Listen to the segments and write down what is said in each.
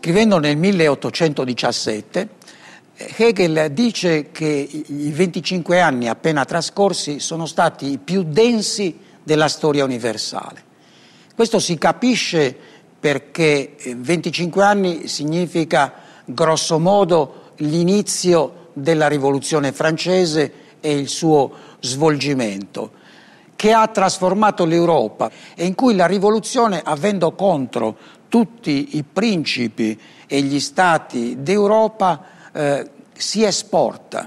Scrivendo nel 1817, Hegel dice che i 25 anni appena trascorsi sono stati i più densi della storia universale. Questo si capisce perché 25 anni significa grosso modo l'inizio della Rivoluzione francese e il suo svolgimento, che ha trasformato l'Europa e in cui la rivoluzione, avendo contro tutti i principi e gli stati d'Europa, si esporta.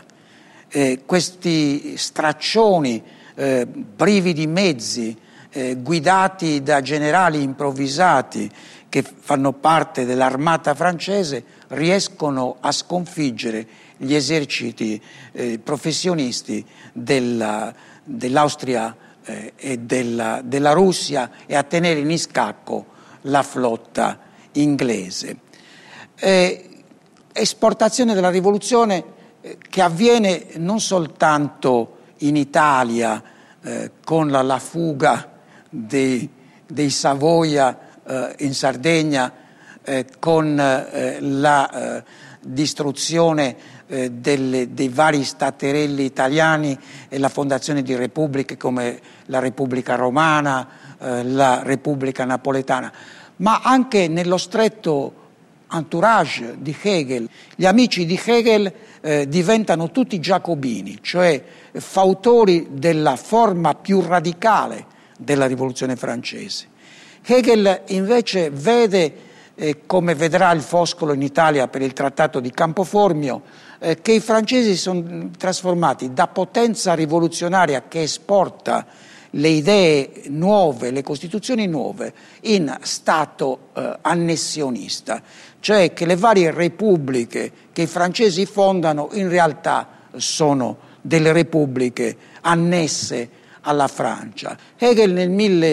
Questi straccioni privi di mezzi, guidati da generali improvvisati che fanno parte dell'armata francese, riescono a sconfiggere gli eserciti professionisti dell'Austria e della Russia e a tenere in scacco la flotta inglese. Esportazione della rivoluzione che avviene non soltanto in Italia con la fuga dei Savoia in Sardegna, con la distruzione dei vari staterelli italiani e la fondazione di repubbliche come la Repubblica Romana, la Repubblica Napoletana, ma anche nello stretto entourage di Hegel. Gli amici di Hegel diventano tutti giacobini, cioè fautori della forma più radicale della rivoluzione francese. Hegel invece vede, come vedrà il Foscolo in Italia per il trattato di Campoformio, che i francesi sono trasformati da potenza rivoluzionaria che esporta le idee nuove, le costituzioni nuove, in stato annessionista, cioè che le varie repubbliche che i francesi fondano in realtà sono delle repubbliche annesse alla Francia. Hegel nel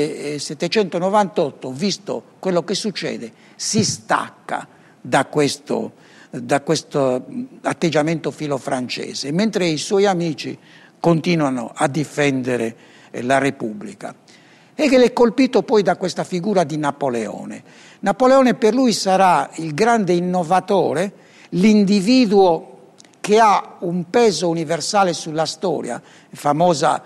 1798, visto quello che succede, si stacca da questo atteggiamento filofrancese, mentre i suoi amici continuano a difendere la Repubblica. Hegel è colpito poi da questa figura di Napoleone. Napoleone per lui sarà il grande innovatore, l'individuo che ha un peso universale sulla storia. Famoso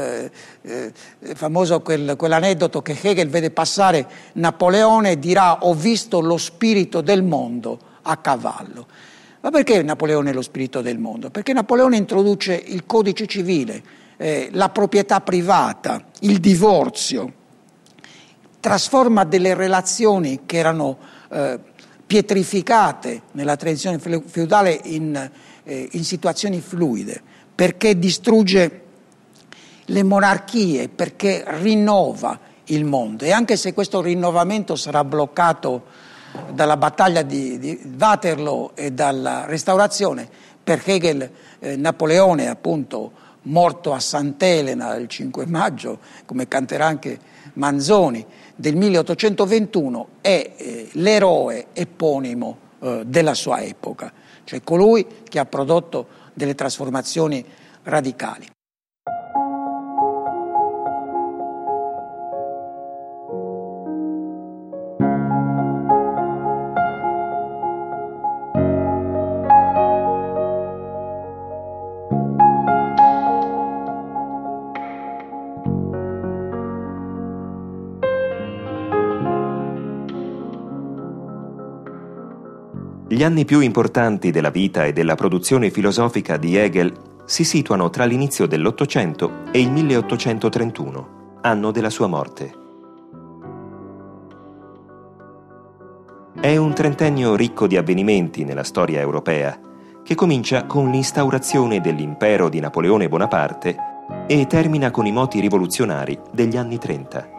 quell'aneddoto che Hegel vede passare Napoleone e dirà: ho visto lo spirito del mondo a cavallo. Ma perché Napoleone è lo spirito del mondo? Perché Napoleone introduce il codice civile, la proprietà privata, il divorzio, trasforma delle relazioni che erano pietrificate nella tradizione feudale in situazioni fluide, perché distrugge le monarchie, perché rinnova il mondo. E anche se questo rinnovamento sarà bloccato dalla battaglia di Waterloo e dalla Restaurazione, per Hegel Napoleone, appunto, morto a Sant'Elena il 5 maggio, come canterà anche Manzoni, del 1821, è l'eroe eponimo della sua epoca, cioè colui che ha prodotto delle trasformazioni radicali. Gli anni più importanti della vita e della produzione filosofica di Hegel si situano tra l'inizio dell'Ottocento e il 1831, anno della sua morte. È un trentennio ricco di avvenimenti nella storia europea, che comincia con l'instaurazione dell'impero di Napoleone Bonaparte e termina con i moti rivoluzionari degli anni 30.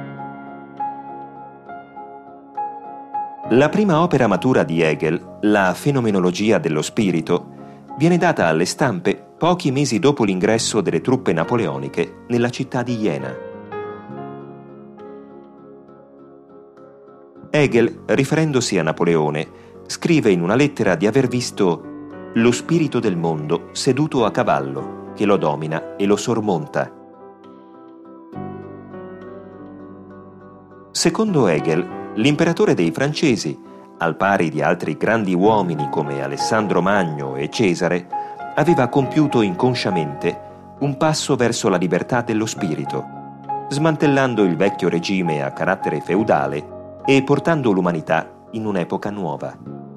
La prima opera matura di Hegel, la Fenomenologia dello spirito, viene data alle stampe pochi mesi dopo l'ingresso delle truppe napoleoniche nella città di Jena. Hegel, riferendosi a Napoleone, scrive in una lettera di aver visto lo spirito del mondo seduto a cavallo, che lo domina e lo sormonta. Secondo Hegel, l'imperatore dei francesi al pari di altri grandi uomini come Alessandro Magno e Cesare, aveva compiuto inconsciamente un passo verso la libertà dello spirito, smantellando il vecchio regime a carattere feudale e portando l'umanità in un'epoca nuova.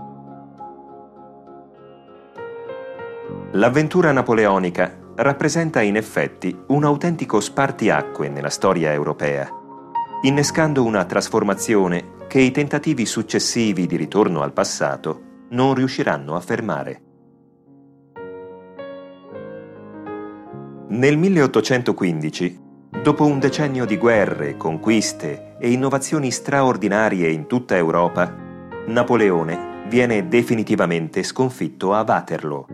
L'avventura napoleonica rappresenta in effetti un autentico spartiacque nella storia europea, innescando una trasformazione che i tentativi successivi di ritorno al passato non riusciranno a fermare. Nel 1815, dopo un decennio di guerre, conquiste e innovazioni straordinarie in tutta Europa, Napoleone viene definitivamente sconfitto a Waterloo.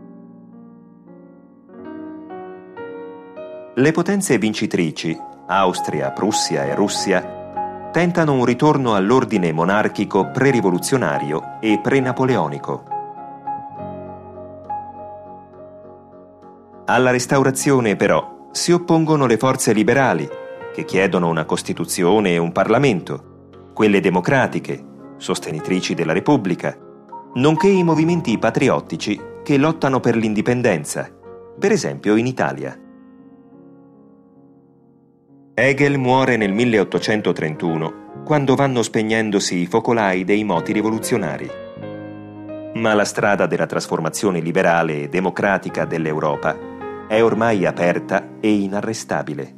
Le potenze vincitrici, Austria, Prussia e Russia, tentano un ritorno all'ordine monarchico pre-rivoluzionario e pre-napoleonico. Alla restaurazione, però, si oppongono le forze liberali, che chiedono una Costituzione e un Parlamento, quelle democratiche, sostenitrici della Repubblica, nonché i movimenti patriottici che lottano per l'indipendenza, per esempio in Italia. Hegel muore nel 1831, quando vanno spegnendosi i focolai dei moti rivoluzionari. Ma la strada della trasformazione liberale e democratica dell'Europa è ormai aperta e inarrestabile.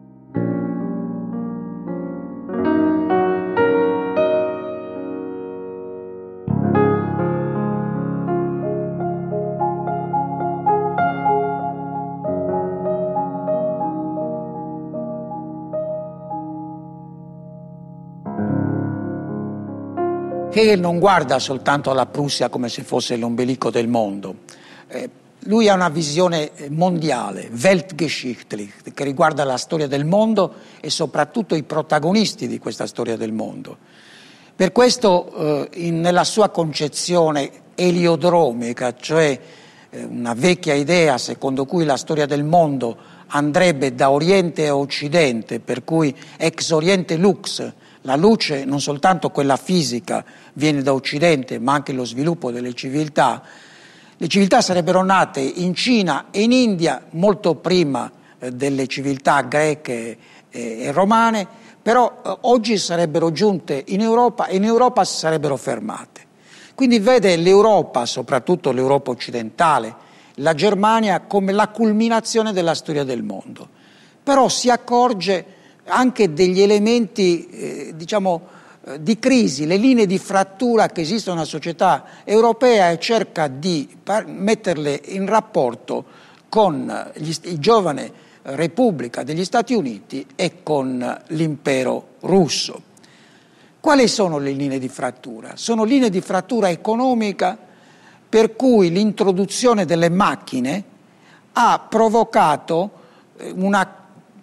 Hegel non guarda soltanto alla Prussia come se fosse l'ombelico del mondo. Lui ha una visione mondiale, weltgeschichtlich, che riguarda la storia del mondo e soprattutto i protagonisti di questa storia del mondo. Per questo, nella sua concezione eliodromica, cioè una vecchia idea secondo cui la storia del mondo andrebbe da Oriente a Occidente, per cui ex Oriente lux, la luce, non soltanto quella fisica, viene da Occidente, ma anche lo sviluppo delle civiltà. Le civiltà sarebbero nate in Cina e in India molto prima delle civiltà greche e romane, però oggi sarebbero giunte in Europa e in Europa si sarebbero fermate. Quindi vede l'Europa, soprattutto l'Europa occidentale, la Germania, come la culminazione della storia del mondo. Però si accorge anche degli elementi, di crisi, le linee di frattura che esistono nella società europea e cerca di metterle in rapporto con i giovane Repubblica degli Stati Uniti e con l'impero russo. Quali sono le linee di frattura? Sono linee di frattura economica per cui l'introduzione delle macchine ha provocato una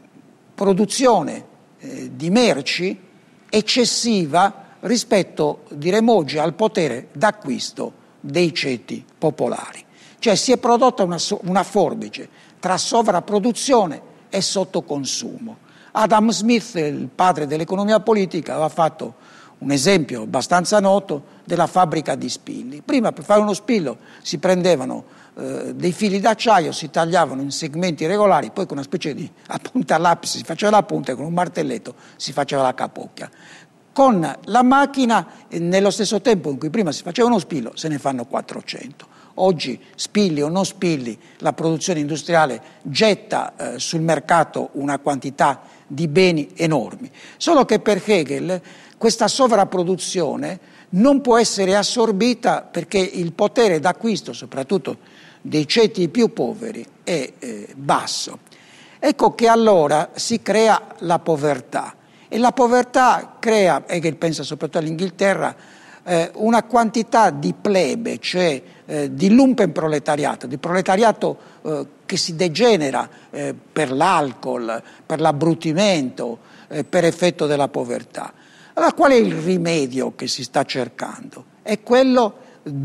produzione di merci eccessiva rispetto, diremmo oggi, al potere d'acquisto dei ceti popolari. Cioè si è prodotta una forbice tra sovrapproduzione e sottoconsumo. Adam Smith, il padre dell'economia politica, aveva fatto un esempio abbastanza noto della fabbrica di spilli. Prima per fare uno spillo si prendevano dei fili d'acciaio, si tagliavano in segmenti regolari, poi con una specie di punta all'apice si faceva la punta e con un martelletto si faceva la capocchia. Con la macchina, nello stesso tempo in cui prima si faceva uno spillo, se ne fanno 400. Oggi, spilli o non spilli, la produzione industriale getta sul mercato una quantità di beni enormi. Solo che per Hegel questa sovrapproduzione non può essere assorbita perché il potere d'acquisto, soprattutto dei ceti più poveri, è basso. Ecco che allora si crea la povertà. E la povertà crea, Hegel pensa soprattutto all'Inghilterra, una quantità di plebe, cioè di lumpenproletariato, di proletariato che si degenera per l'alcol, per l'abbrutimento, per effetto della povertà. Allora qual è il rimedio che si sta cercando? È quello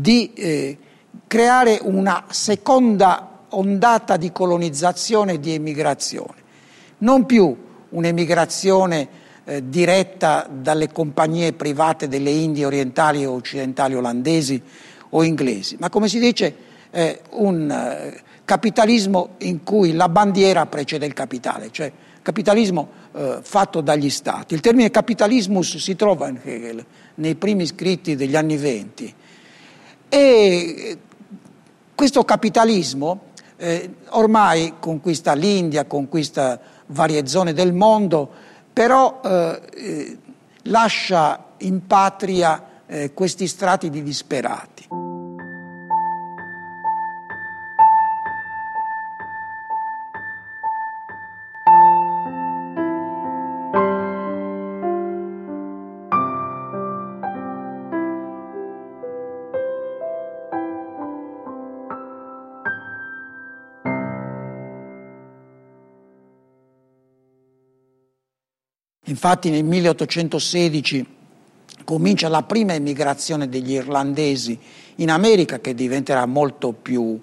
di creare una seconda ondata di colonizzazione e di emigrazione. Non più un'emigrazione diretta dalle compagnie private delle Indie orientali o occidentali olandesi o inglesi, ma come si dice un capitalismo in cui la bandiera precede il capitale, cioè capitalismo fatto dagli stati. Il termine capitalismus si trova in Hegel nei primi scritti degli anni '20 e questo capitalismo ormai conquista l'India, conquista varie zone del mondo, però lascia in patria questi strati di disperati. Infatti nel 1816 comincia la prima emigrazione degli irlandesi in America, che diventerà molto più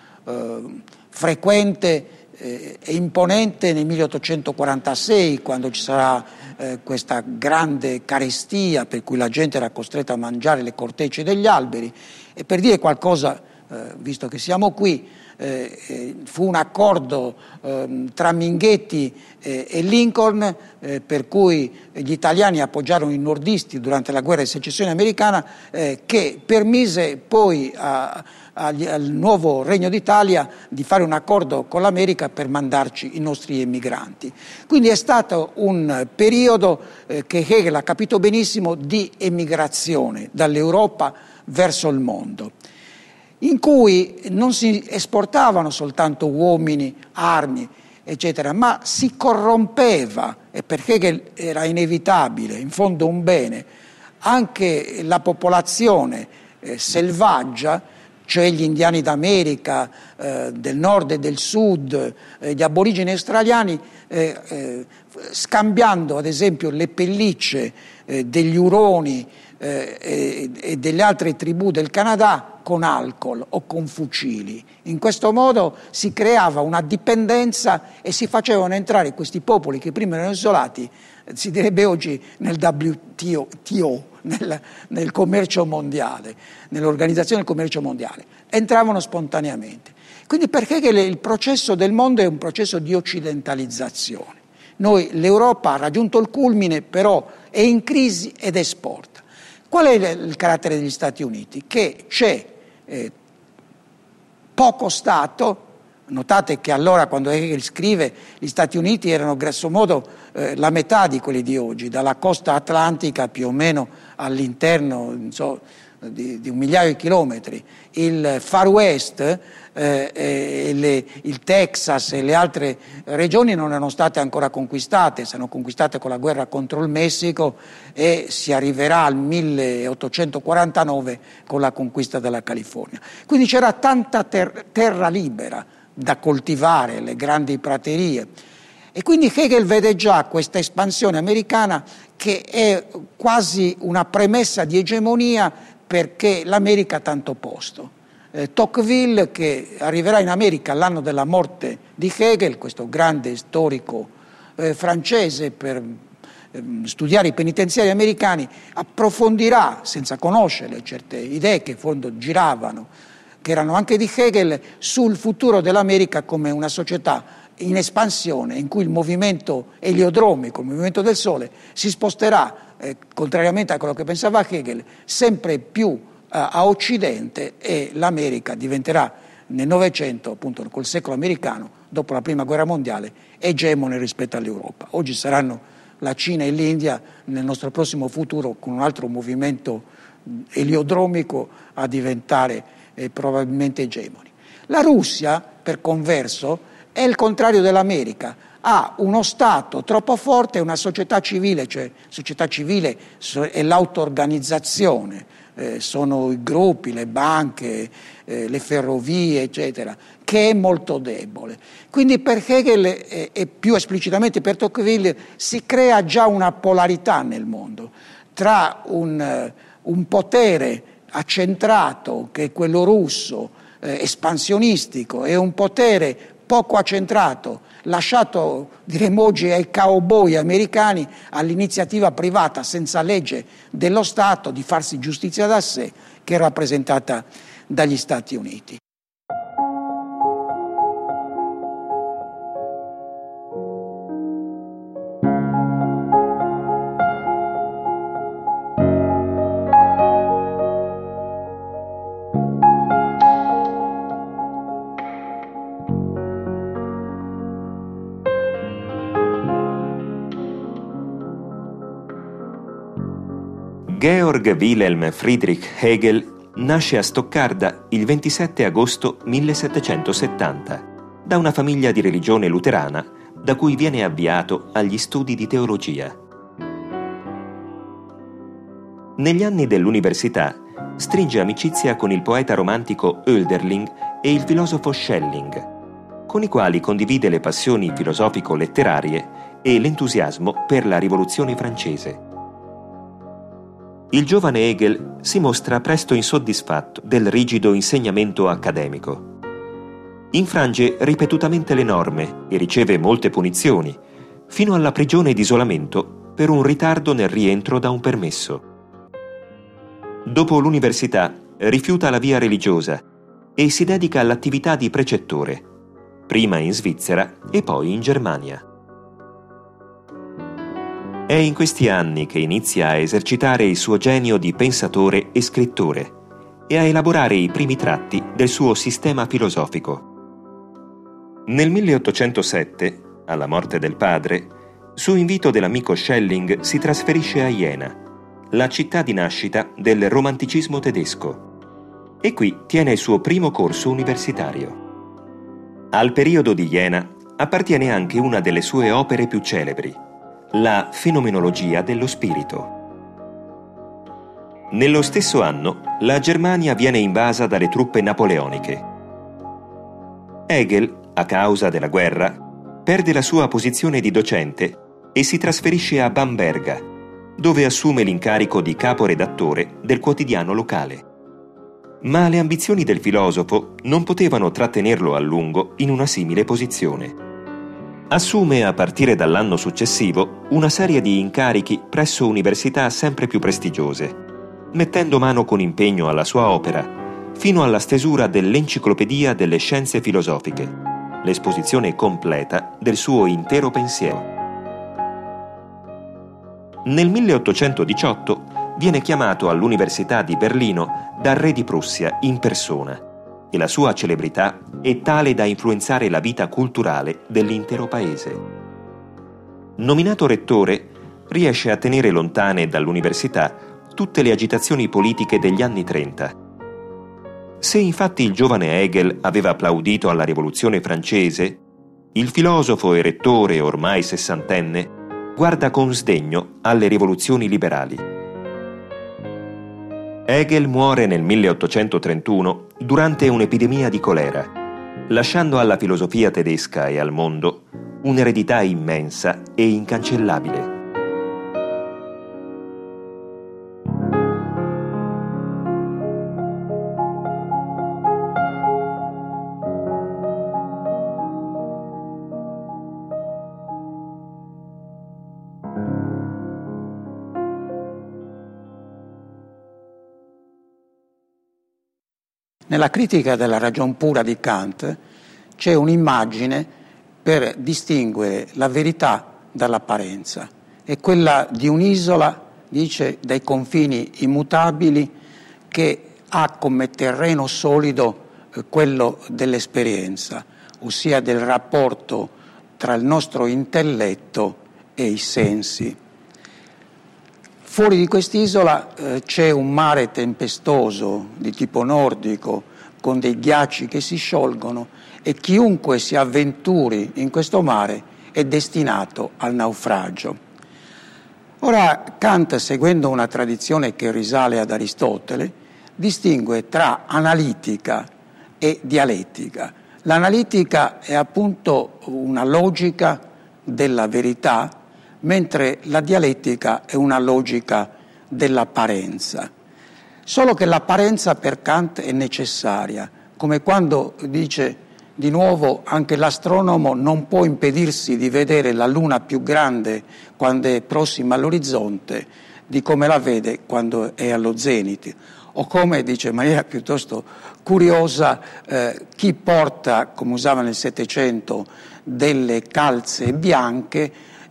frequente e imponente nel 1846, quando ci sarà questa grande carestia per cui la gente era costretta a mangiare le cortecce degli alberi. E per dire qualcosa, visto che siamo qui, fu un accordo tra Minghetti e Lincoln per cui gli italiani appoggiarono i nordisti durante la guerra di secessione americana, che permise poi al nuovo Regno d'Italia di fare un accordo con l'America per mandarci i nostri emigranti. Quindi è stato un periodo che Hegel ha capito benissimo di emigrazione dall'Europa verso il mondo, in cui non si esportavano soltanto uomini, armi, eccetera, ma si corrompeva, e per Hegel era inevitabile, in fondo un bene, anche la popolazione selvaggia, cioè gli indiani d'America, del nord e del sud, gli aborigeni australiani, scambiando ad esempio le pellicce degli Uroni e delle altre tribù del Canada con alcol o con fucili. In questo modo si creava una dipendenza e si facevano entrare questi popoli che prima erano isolati, si direbbe oggi nel WTO, nel commercio mondiale, nell'organizzazione del commercio mondiale, entravano spontaneamente. Quindi perché il processo del mondo è un processo di occidentalizzazione. L'Europa ha raggiunto il culmine, però è in crisi ed esporta. Qual è il carattere degli Stati Uniti? Che c'è poco Stato. Notate che allora, quando Hegel scrive, gli Stati Uniti erano grossomodo la metà di quelli di oggi, dalla costa atlantica più o meno all'interno di 1 migliaio di chilometri. Il Far West, il Texas e le altre regioni non erano state ancora conquistate, sono conquistate con la guerra contro il Messico e si arriverà al 1849 con la conquista della California. Quindi c'era tanta terra libera da coltivare, le grandi praterie. E quindi Hegel vede già questa espansione americana che è quasi una premessa di egemonia, perché l'America ha tanto posto. Tocqueville, che arriverà in America l'anno della morte di Hegel, questo grande storico francese, per studiare i penitenziari americani, approfondirà, senza conoscere certe idee che in fondo giravano, che erano anche di Hegel, sul futuro dell'America come una società in espansione, in cui il movimento eliodromico, il movimento del Sole, si sposterà, contrariamente a quello che pensava Hegel, sempre più a occidente, e l'America diventerà nel Novecento, appunto col secolo americano, dopo la Prima Guerra Mondiale, egemone rispetto all'Europa. Oggi saranno la Cina e l'India, nel nostro prossimo futuro, con un altro movimento eliodromico, a diventare probabilmente egemoni. La Russia, per converso, è il contrario dell'America, ha uno Stato troppo forte e una società civile, cioè società civile è l'auto-organizzazione, sono i gruppi, le banche, le ferrovie, eccetera, che è molto debole. Quindi per Hegel e più esplicitamente per Tocqueville si crea già una polarità nel mondo tra un potere accentrato, che è quello russo, espansionistico, e un potere poco accentrato, lasciato, diremmo oggi, ai cowboy americani, all'iniziativa privata senza legge dello Stato di farsi giustizia da sé, che è rappresentata dagli Stati Uniti. Georg Wilhelm Friedrich Hegel nasce a Stoccarda il 27 agosto 1770 da una famiglia di religione luterana da cui viene avviato agli studi di teologia. Negli anni dell'università stringe amicizia con il poeta romantico Hölderlin e il filosofo Schelling, con i quali condivide le passioni filosofico-letterarie e l'entusiasmo per la Rivoluzione francese. Il giovane Hegel si mostra presto insoddisfatto del rigido insegnamento accademico. Infrange ripetutamente le norme e riceve molte punizioni, fino alla prigione di isolamento per un ritardo nel rientro da un permesso. Dopo l'università rifiuta la via religiosa e si dedica all'attività di precettore, prima in Svizzera e poi in Germania. È in questi anni che inizia a esercitare il suo genio di pensatore e scrittore e a elaborare i primi tratti del suo sistema filosofico. Nel 1807, alla morte del padre, su invito dell'amico Schelling si trasferisce a Jena, la città di nascita del romanticismo tedesco, e qui tiene il suo primo corso universitario. Al periodo di Jena appartiene anche una delle sue opere più celebri, la Fenomenologia dello spirito. Nello stesso anno, la Germania viene invasa dalle truppe napoleoniche. Hegel, a causa della guerra, perde la sua posizione di docente e si trasferisce a Bamberga, dove assume l'incarico di caporedattore del quotidiano locale. Ma le ambizioni del filosofo non potevano trattenerlo a lungo in una simile posizione. Assume a partire dall'anno successivo una serie di incarichi presso università sempre più prestigiose, mettendo mano con impegno alla sua opera, fino alla stesura dell'Enciclopedia delle Scienze Filosofiche, l'esposizione completa del suo intero pensiero. Nel 1818 viene chiamato all'Università di Berlino dal re di Prussia in persona, e la sua celebrità è tale da influenzare la vita culturale dell'intero paese. Nominato rettore, riesce a tenere lontane dall'università tutte le agitazioni politiche degli anni 30. Se infatti il giovane Hegel aveva applaudito alla Rivoluzione francese, il filosofo e rettore ormai sessantenne guarda con sdegno alle rivoluzioni liberali. Hegel muore nel 1831 durante un'epidemia di colera, lasciando alla filosofia tedesca e al mondo un'eredità immensa e incancellabile. Nella critica della ragion pura di Kant c'è un'immagine per distinguere la verità dall'apparenza. È quella di un'isola, dice, dai confini immutabili, che ha come terreno solido quello dell'esperienza, ossia del rapporto tra il nostro intelletto e i sensi. Fuori di quest'isola c'è un mare tempestoso di tipo nordico, con dei ghiacci che si sciolgono, e chiunque si avventuri in questo mare è destinato al naufragio. Ora Kant, seguendo una tradizione che risale ad Aristotele, distingue tra analitica e dialettica. L'analitica è appunto una logica della verità, mentre la dialettica è una logica dell'apparenza. Solo che l'apparenza per Kant è necessaria, come quando dice di nuovo anche l'astronomo non può impedirsi di vedere la Luna più grande quando è prossima all'orizzonte di come la vede quando è allo zenit. O come, dice in maniera piuttosto curiosa, chi porta, come usava nel Settecento, delle calze bianche,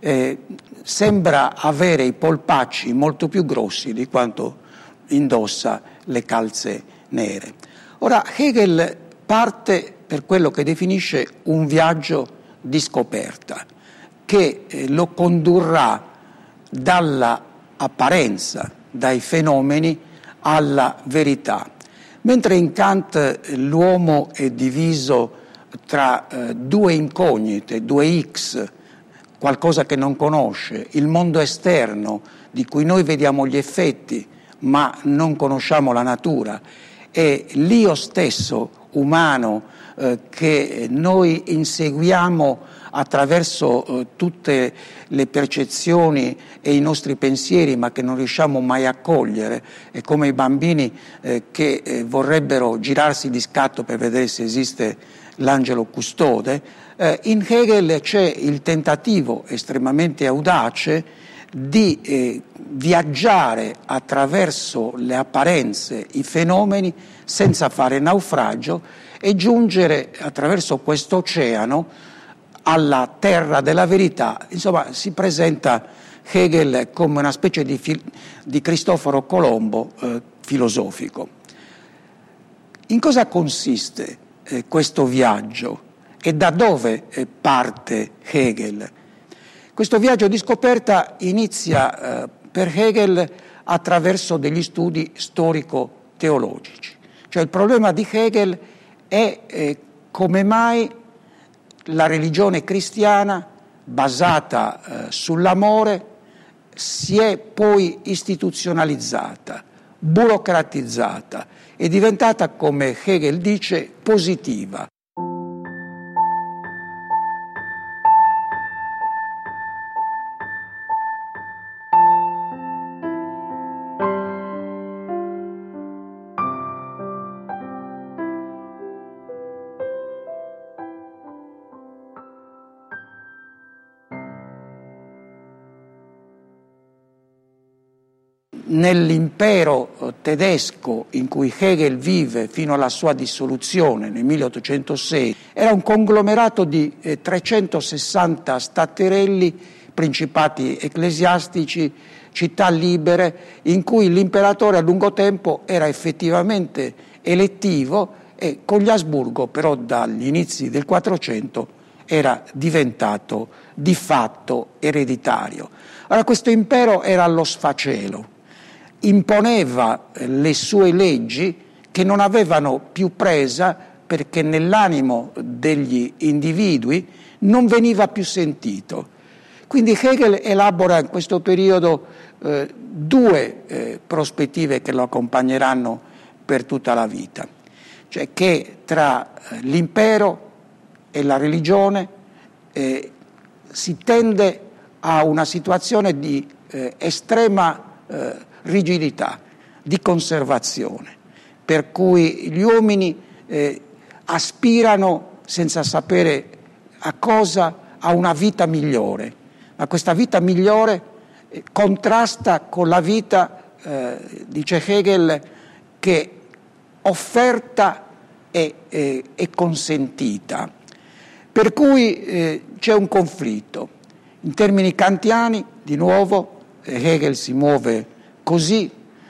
sembra avere i polpacci molto più grossi di quanto indossa le calze nere. Ora, Hegel parte per quello che definisce un viaggio di scoperta, che lo condurrà dalla apparenza, dai fenomeni, alla verità. Mentre in Kant l'uomo è diviso tra due incognite, due X, qualcosa che non conosce, il mondo esterno di cui noi vediamo gli effetti ma non conosciamo la natura, e l'io stesso umano che noi inseguiamo attraverso tutte le percezioni e i nostri pensieri, ma che non riusciamo mai a cogliere. È come i bambini che vorrebbero girarsi di scatto per vedere se esiste l'angelo custode. In Hegel c'è il tentativo estremamente audace di viaggiare attraverso le apparenze, i fenomeni, senza fare naufragio, e giungere attraverso questo oceano alla terra della verità. Insomma, si presenta Hegel come una specie di Cristoforo Colombo filosofico. In cosa consiste questo viaggio e da dove parte Hegel? Questo viaggio di scoperta inizia per Hegel attraverso degli studi storico-teologici. Cioè il problema di Hegel è come mai la religione cristiana, basata sull'amore, si è poi istituzionalizzata, burocratizzata, è diventata, come Hegel dice, positiva. Nell'impero tedesco in cui Hegel vive fino alla sua dissoluzione nel 1806, era un conglomerato di 360 staterelli, principati ecclesiastici, città libere, in cui l'imperatore a lungo tempo era effettivamente elettivo e con gli Asburgo però dagli inizi del 400 era diventato di fatto ereditario. Allora questo impero era allo sfacelo, imponeva le sue leggi che non avevano più presa perché nell'animo degli individui non veniva più sentito. Quindi Hegel elabora in questo periodo due prospettive che lo accompagneranno per tutta la vita, cioè che tra l'impero e la religione si tende a una situazione di estrema rigidità, di conservazione, per cui gli uomini aspirano senza sapere a cosa, a una vita migliore, ma questa vita migliore contrasta con la vita, dice Hegel, che offerta e consentita, per cui c'è un conflitto. In termini kantiani, di nuovo, Hegel si muove così,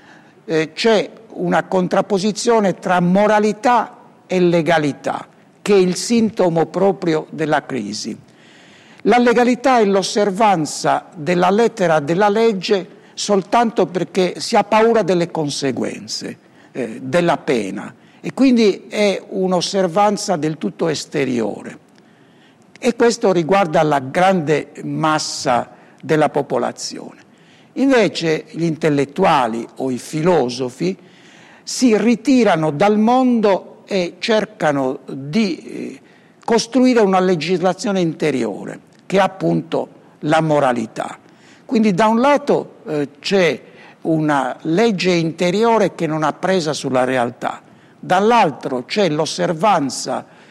c'è una contrapposizione tra moralità e legalità, che è il sintomo proprio della crisi. La legalità è l'osservanza della lettera della legge soltanto perché si ha paura delle conseguenze, della pena, e quindi è un'osservanza del tutto esteriore. E questo riguarda la grande massa della popolazione. Invece gli intellettuali o i filosofi si ritirano dal mondo e cercano di costruire una legislazione interiore, che è appunto la moralità. Quindi da un lato c'è una legge interiore che non ha presa sulla realtà, dall'altro c'è l'osservanza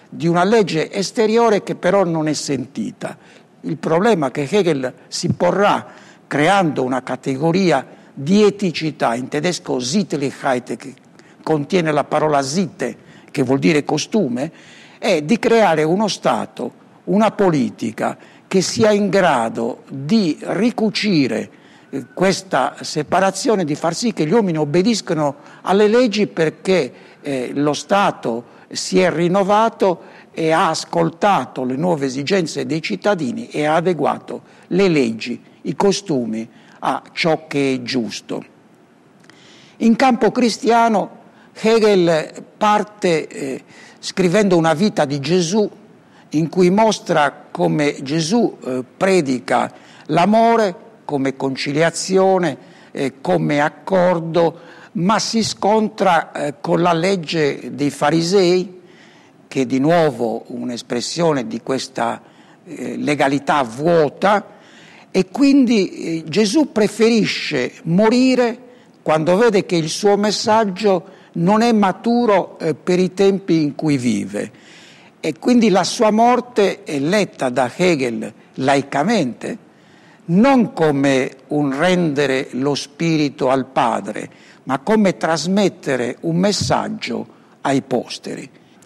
di una legge esteriore che però non è sentita. Il problema che Hegel si porrà creando una categoria di eticità, in tedesco Sittlichkeit, che contiene la parola Sitte, che vuol dire costume, è di creare uno Stato, una politica che sia in grado di ricucire questa separazione, di far sì che gli uomini obbediscano alle leggi, perché lo Stato si è rinnovato e ha ascoltato le nuove esigenze dei cittadini e ha adeguato le leggi, i costumi a ciò che è giusto. In campo cristiano Hegel parte scrivendo una vita di Gesù, in cui mostra come Gesù predica l'amore come conciliazione, come accordo, ma si scontra con la legge dei farisei, che è di nuovo un'espressione di questa legalità vuota, e quindi Gesù preferisce morire quando vede che il suo messaggio non è maturo per i tempi in cui vive. E quindi la sua morte è letta da Hegel laicamente non come un rendere lo spirito al Padre, ma come trasmettere un messaggio ai posteri.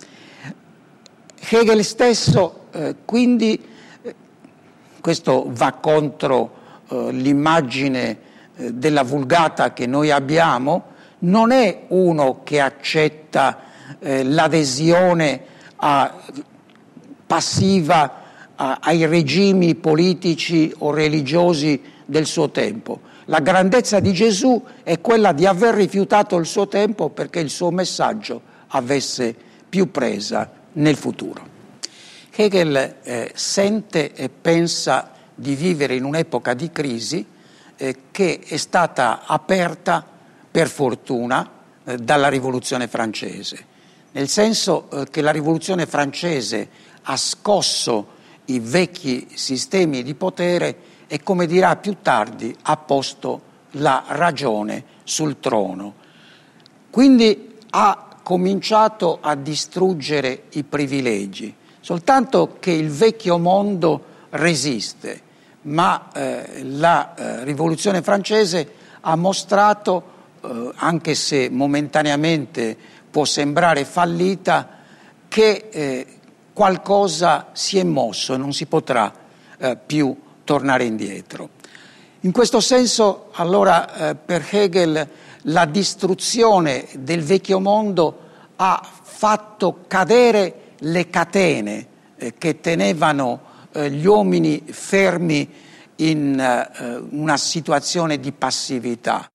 Hegel stesso, quindi, questo va contro l'immagine della Vulgata che noi abbiamo, non è uno che accetta l'adesione passiva ai regimi politici o religiosi del suo tempo. La grandezza di Gesù è quella di aver rifiutato il suo tempo perché il suo messaggio avesse più presa nel futuro. Hegel sente e pensa di vivere in un'epoca di crisi che è stata aperta, per fortuna, dalla Rivoluzione francese, nel senso che la Rivoluzione francese ha scosso i vecchi sistemi di potere e, come dirà più tardi, ha posto la ragione sul trono. Quindi ha cominciato a distruggere i privilegi, soltanto che il vecchio mondo resiste, ma la Rivoluzione francese ha mostrato, anche se momentaneamente può sembrare fallita, che qualcosa si è mosso e non si potrà più tornare indietro. In questo senso, allora, per Hegel la distruzione del vecchio mondo ha fatto cadere le catene che tenevano gli uomini fermi in una situazione di passività.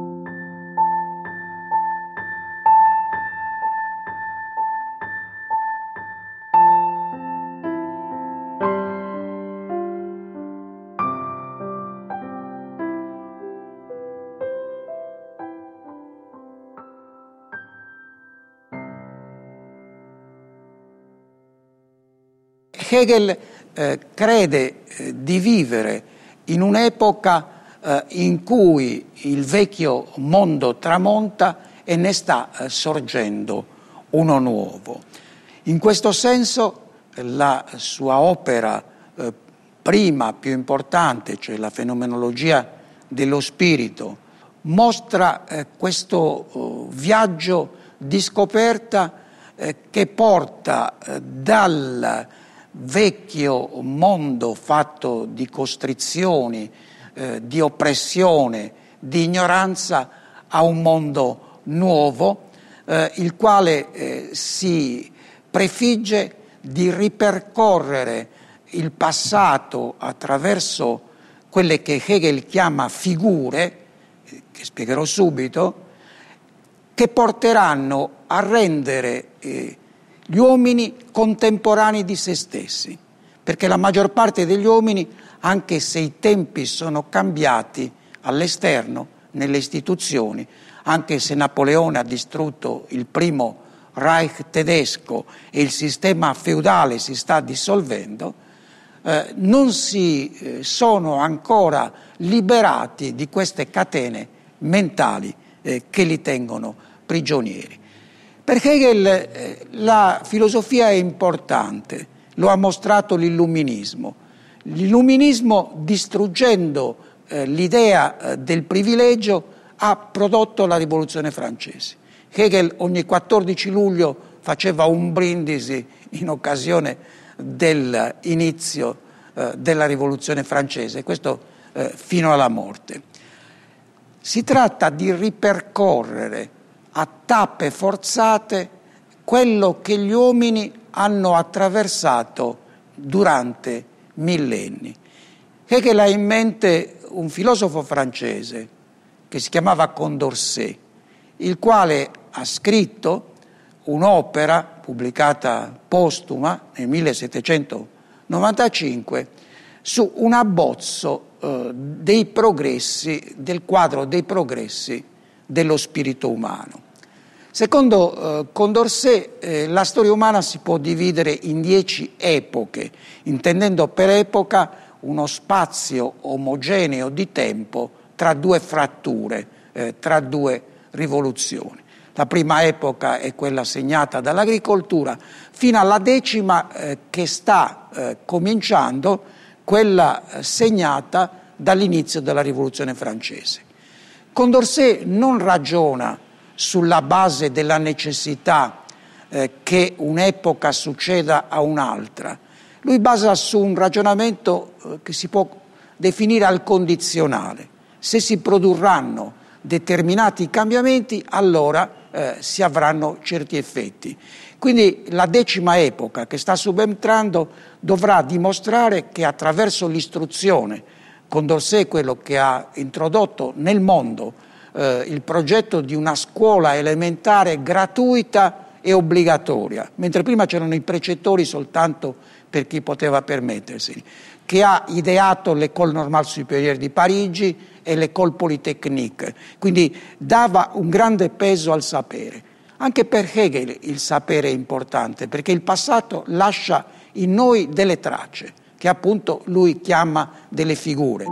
Hegel crede di vivere in un'epoca in cui il vecchio mondo tramonta e ne sta sorgendo uno nuovo. In questo senso la sua opera prima più importante, cioè la fenomenologia dello spirito, mostra questo viaggio di scoperta che porta dal vecchio mondo fatto di costrizioni, di oppressione, di ignoranza, a un mondo nuovo, il quale si prefigge di ripercorrere il passato attraverso quelle che Hegel chiama figure, che spiegherò subito, che porteranno a rendere gli uomini contemporanei di se stessi, perché la maggior parte degli uomini, anche se i tempi sono cambiati all'esterno, nelle istituzioni, anche se Napoleone ha distrutto il primo Reich tedesco e il sistema feudale si sta dissolvendo, non si sono ancora liberati di queste catene mentali che li tengono prigionieri. Per Hegel la filosofia è importante, lo ha mostrato l'illuminismo. L'illuminismo, distruggendo l'idea del privilegio, ha prodotto la rivoluzione francese. Hegel ogni 14 luglio faceva un brindisi in occasione dell'inizio della rivoluzione francese, questo fino alla morte. Si tratta di ripercorrere a tappe forzate quello che gli uomini hanno attraversato durante millenni. Hegel ha in mente un filosofo francese che si chiamava Condorcet, il quale ha scritto un'opera pubblicata postuma nel 1795 su un abbozzo dei progressi, del quadro dei progressi dello spirito umano. Secondo Condorcet, la storia umana si può dividere in 10 epoche, intendendo per epoca uno spazio omogeneo di tempo tra due fratture, tra due rivoluzioni. La prima epoca è quella segnata dall'agricoltura, fino alla 10ª che sta cominciando, quella segnata dall'inizio della rivoluzione francese. Condorcet non ragiona sulla base della necessità che un'epoca succeda a un'altra. Lui basa su un ragionamento che si può definire al condizionale. Se si produrranno determinati cambiamenti, allora si avranno certi effetti. Quindi la 10ª epoca che sta subentrando dovrà dimostrare che attraverso l'istruzione, Condorcet è quello che ha introdotto nel mondo il progetto di una scuola elementare gratuita e obbligatoria, mentre prima c'erano i precettori soltanto per chi poteva permetterseli, che ha ideato l'École Normale Supérieure di Parigi e l'École Polytechnique, quindi dava un grande peso al sapere. Anche per Hegel il sapere è importante, perché il passato lascia in noi delle tracce, che appunto lui chiama delle figure.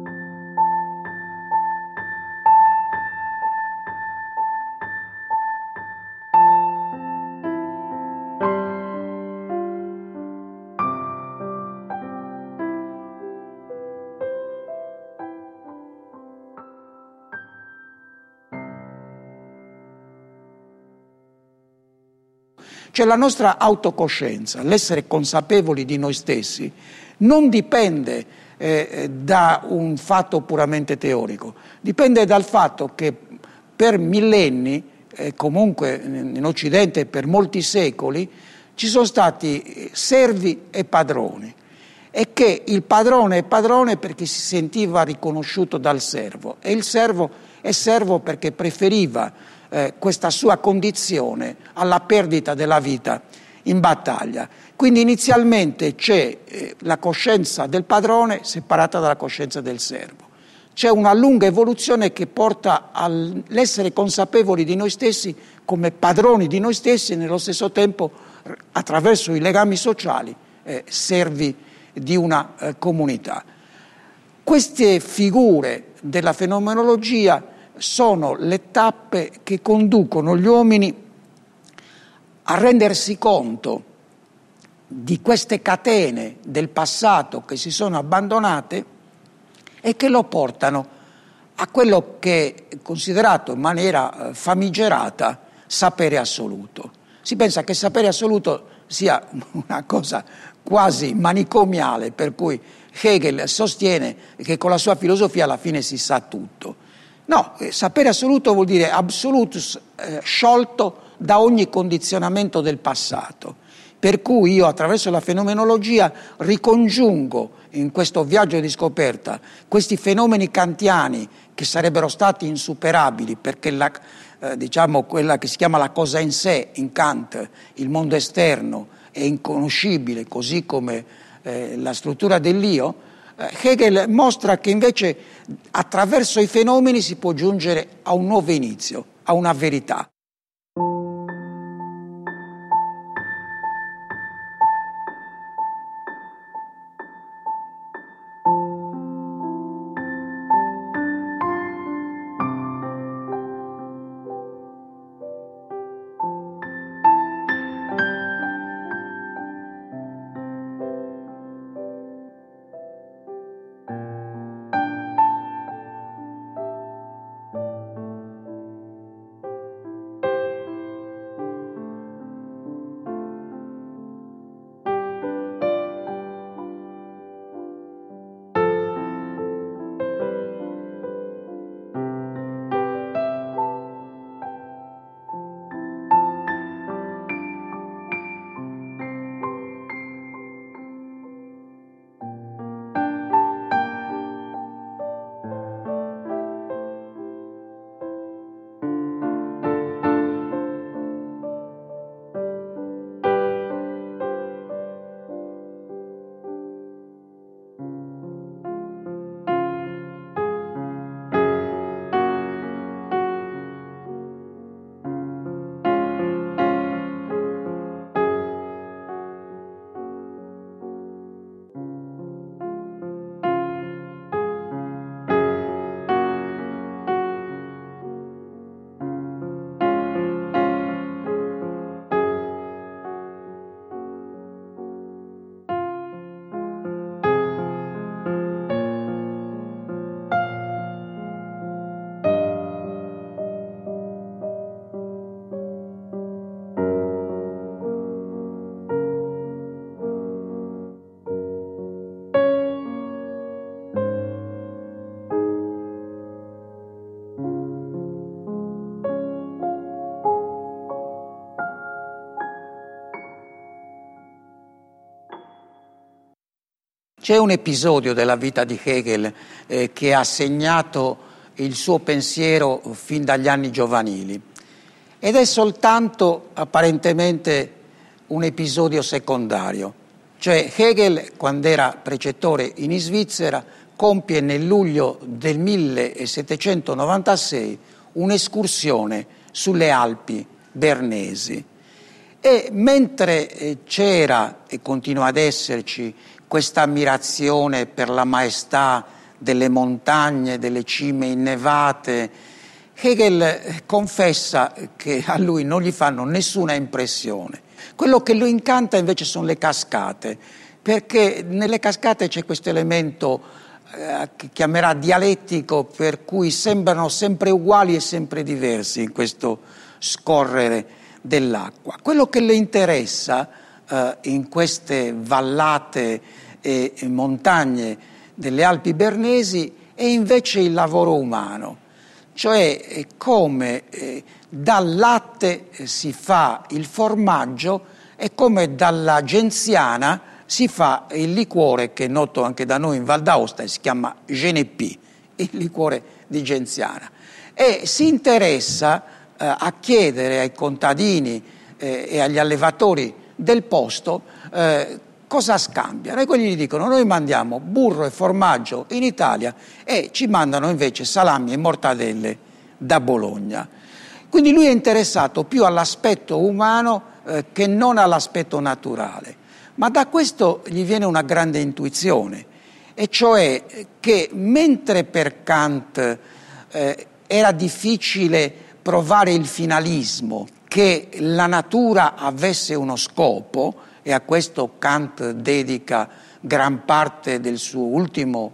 Cioè la nostra autocoscienza, l'essere consapevoli di noi stessi, non dipende da un fatto puramente teorico, dipende dal fatto che per millenni, comunque in Occidente per molti secoli, ci sono stati servi e padroni, e che il padrone è padrone perché si sentiva riconosciuto dal servo, e il servo è servo perché preferiva questa sua condizione alla perdita della vita in battaglia. Quindi inizialmente c'è la coscienza del padrone separata dalla coscienza del servo. C'è una lunga evoluzione che porta all'essere consapevoli di noi stessi come padroni di noi stessi e nello stesso tempo, attraverso i legami sociali, servi di una comunità. Queste figure della fenomenologia sono le tappe che conducono gli uomini a rendersi conto di queste catene del passato che si sono abbandonate e che lo portano a quello che è considerato in maniera famigerata sapere assoluto. Si pensa che sapere assoluto sia una cosa quasi manicomiale, per cui Hegel sostiene che con la sua filosofia alla fine si sa tutto. No, sapere assoluto vuol dire absolutus, sciolto da ogni condizionamento del passato. Per cui io attraverso la fenomenologia ricongiungo in questo viaggio di scoperta questi fenomeni kantiani che sarebbero stati insuperabili perché quella che si chiama la cosa in sé, in Kant, il mondo esterno è inconoscibile, così come la struttura dell'io. Hegel mostra che invece attraverso i fenomeni si può giungere a un nuovo inizio, a una verità. C'è un episodio della vita di Hegel che ha segnato il suo pensiero fin dagli anni giovanili ed è soltanto apparentemente un episodio secondario. Cioè Hegel, quando era precettore in Svizzera, compie nel luglio del 1796 un'escursione sulle Alpi Bernesi e mentre c'era e continua ad esserci questa ammirazione per la maestà delle montagne, delle cime innevate, Hegel confessa che a lui non gli fanno nessuna impressione. Quello che lo incanta invece sono le cascate, perché nelle cascate c'è questo elemento che chiamerà dialettico, per cui sembrano sempre uguali e sempre diversi in questo scorrere dell'acqua. Quello che le interessa in queste vallate e montagne delle Alpi Bernesi è invece il lavoro umano, cioè come dal latte si fa il formaggio e come dalla genziana si fa il liquore che è noto anche da noi in Val d'Aosta e si chiama Genepi, il liquore di genziana. E si interessa a chiedere ai contadini e agli allevatori del posto cosa scambiano, e quelli gli dicono: noi mandiamo burro e formaggio in Italia e ci mandano invece salami e mortadelle da Bologna. Quindi lui è interessato più all'aspetto umano che non all'aspetto naturale, ma da questo gli viene una grande intuizione, e cioè che mentre per Kant era difficile provare il finalismo, che la natura avesse uno scopo, e a questo Kant dedica gran parte del suo ultimo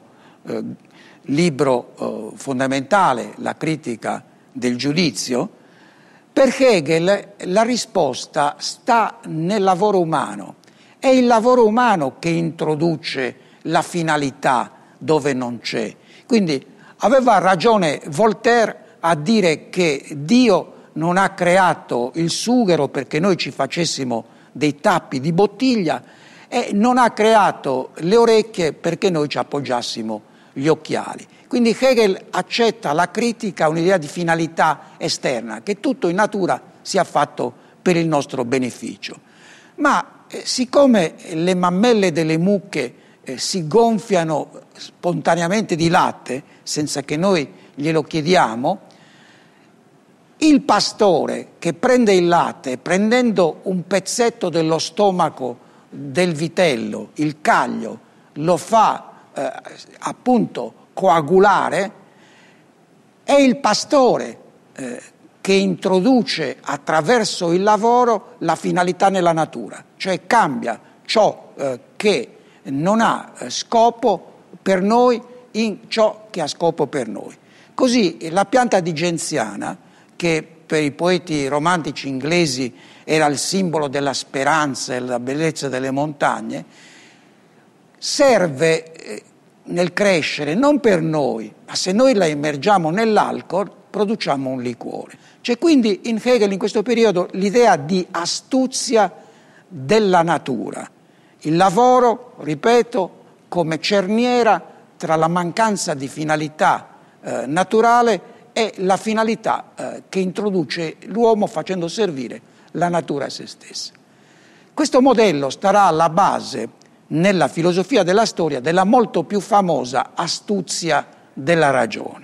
libro fondamentale, La critica del giudizio, per Hegel la risposta sta nel lavoro umano. È il lavoro umano che introduce la finalità dove non c'è. Quindi aveva ragione Voltaire a dire che Dio non ha creato il sughero perché noi ci facessimo dei tappi di bottiglia e non ha creato le orecchie perché noi ci appoggiassimo gli occhiali. Quindi Hegel accetta la critica a un'idea di finalità esterna, che tutto in natura sia fatto per il nostro beneficio. Ma siccome le mammelle delle mucche si gonfiano spontaneamente di latte, senza che noi glielo chiediamo, il pastore che prende il latte, prendendo un pezzetto dello stomaco del vitello, il caglio, lo fa appunto coagulare, è il pastore che introduce attraverso il lavoro la finalità nella natura, cioè cambia ciò che non ha scopo per noi in ciò che ha scopo per noi. Così la pianta di genziana, che per i poeti romantici inglesi era il simbolo della speranza e della bellezza delle montagne, serve nel crescere non per noi, ma se noi la immergiamo nell'alcol produciamo un liquore. C'è quindi in Hegel in questo periodo l'idea di astuzia della natura, il lavoro, ripeto, come cerniera tra la mancanza di finalità naturale e la finalità che introduce l'uomo facendo servire la natura a se stessa. Questo modello starà alla base nella filosofia della storia della molto più famosa astuzia della ragione.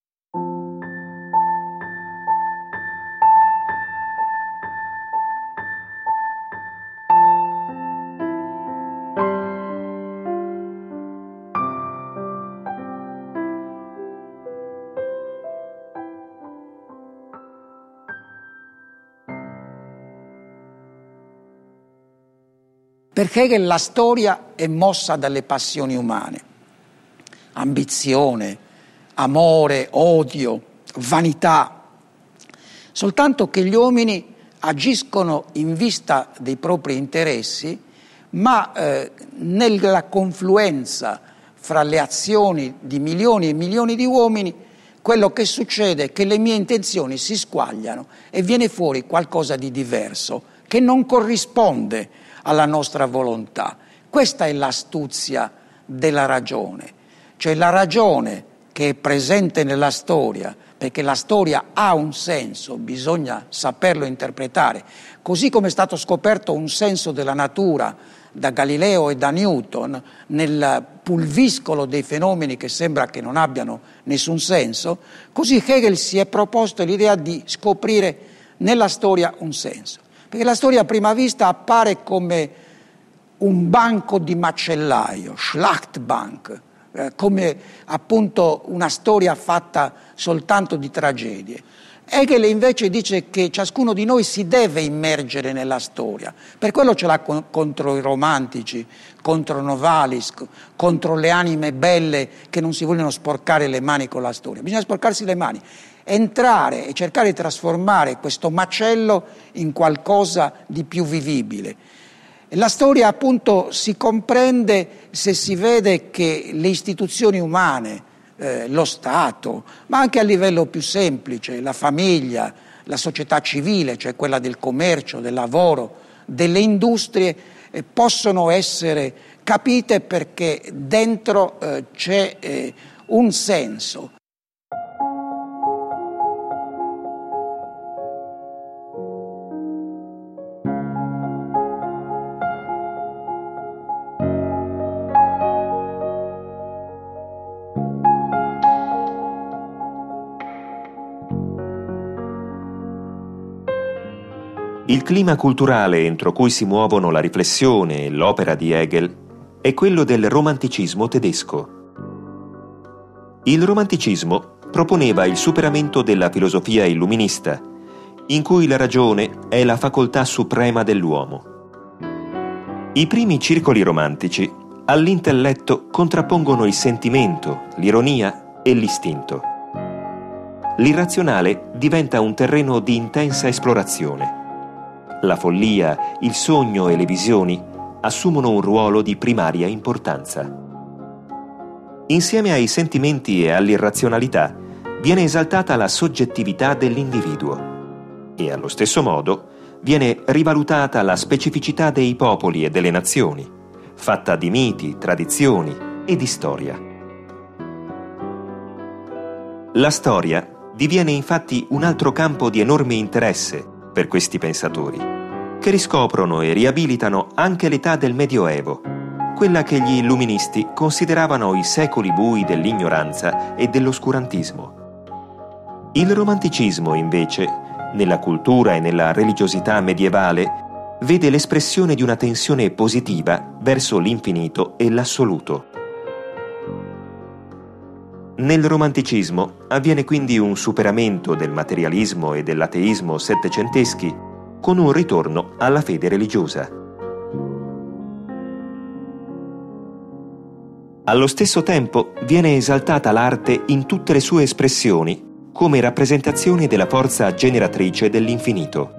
Per Hegel la storia è mossa dalle passioni umane, ambizione, amore, odio, vanità, soltanto che gli uomini agiscono in vista dei propri interessi, ma nella confluenza fra le azioni di milioni e milioni di uomini, quello che succede è che le mie intenzioni si squagliano e viene fuori qualcosa di diverso, che non corrisponde alla nostra volontà. Questa è l'astuzia della ragione, cioè la ragione che è presente nella storia, perché la storia ha un senso, bisogna saperlo interpretare, così come è stato scoperto un senso della natura da Galileo e da Newton nel pulviscolo dei fenomeni che sembra che non abbiano nessun senso, così Hegel si è proposto l'idea di scoprire nella storia un senso, perché la storia a prima vista appare come un banco di macellaio, Schlachtbank, come appunto una storia fatta soltanto di tragedie. Hegel invece dice che ciascuno di noi si deve immergere nella storia, per quello ce l'ha contro i romantici, contro Novalis, contro le anime belle che non si vogliono sporcare le mani con la storia. Bisogna sporcarsi le mani, entrare e cercare di trasformare questo macello in qualcosa di più vivibile. La storia appunto si comprende se si vede che le istituzioni umane, lo Stato, ma anche a livello più semplice, la famiglia, la società civile, cioè quella del commercio, del lavoro, delle industrie, possono essere capite perché dentro c'è un senso. Il clima culturale entro cui si muovono la riflessione e l'opera di Hegel è quello del romanticismo tedesco. Il romanticismo proponeva il superamento della filosofia illuminista, in cui la ragione è la facoltà suprema dell'uomo. I primi circoli romantici all'intelletto contrappongono il sentimento, l'ironia e l'istinto. L'irrazionale diventa un terreno di intensa esplorazione. La follia, il sogno e le visioni assumono un ruolo di primaria importanza. Insieme ai sentimenti e all'irrazionalità viene esaltata la soggettività dell'individuo e allo stesso modo viene rivalutata la specificità dei popoli e delle nazioni, fatta di miti, tradizioni e di storia. La storia diviene infatti un altro campo di enorme interesse per questi pensatori, che riscoprono e riabilitano anche l'età del Medioevo, quella che gli illuministi consideravano i secoli bui dell'ignoranza e dell'oscurantismo. Il romanticismo, invece, nella cultura e nella religiosità medievale, vede l'espressione di una tensione positiva verso l'infinito e l'assoluto. Nel romanticismo avviene quindi un superamento del materialismo e dell'ateismo settecenteschi con un ritorno alla fede religiosa. Allo stesso tempo viene esaltata l'arte in tutte le sue espressioni come rappresentazione della forza generatrice dell'infinito.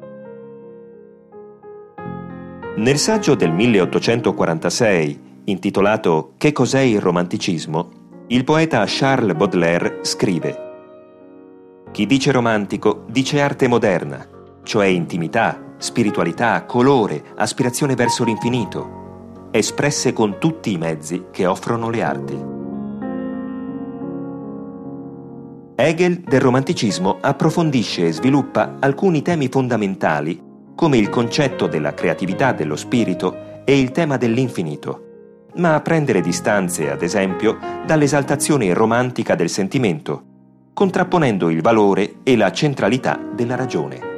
Nel saggio del 1846, intitolato Che cos'è il romanticismo?, il poeta Charles Baudelaire scrive: «Chi dice romantico dice arte moderna, cioè intimità, spiritualità, colore, aspirazione verso l'infinito, espresse con tutti i mezzi che offrono le arti». Hegel del romanticismo approfondisce e sviluppa alcuni temi fondamentali come il concetto della creatività dello spirito e il tema dell'infinito, ma a prendere distanze, ad esempio, dall'esaltazione romantica del sentimento, contrapponendo il valore e la centralità della ragione.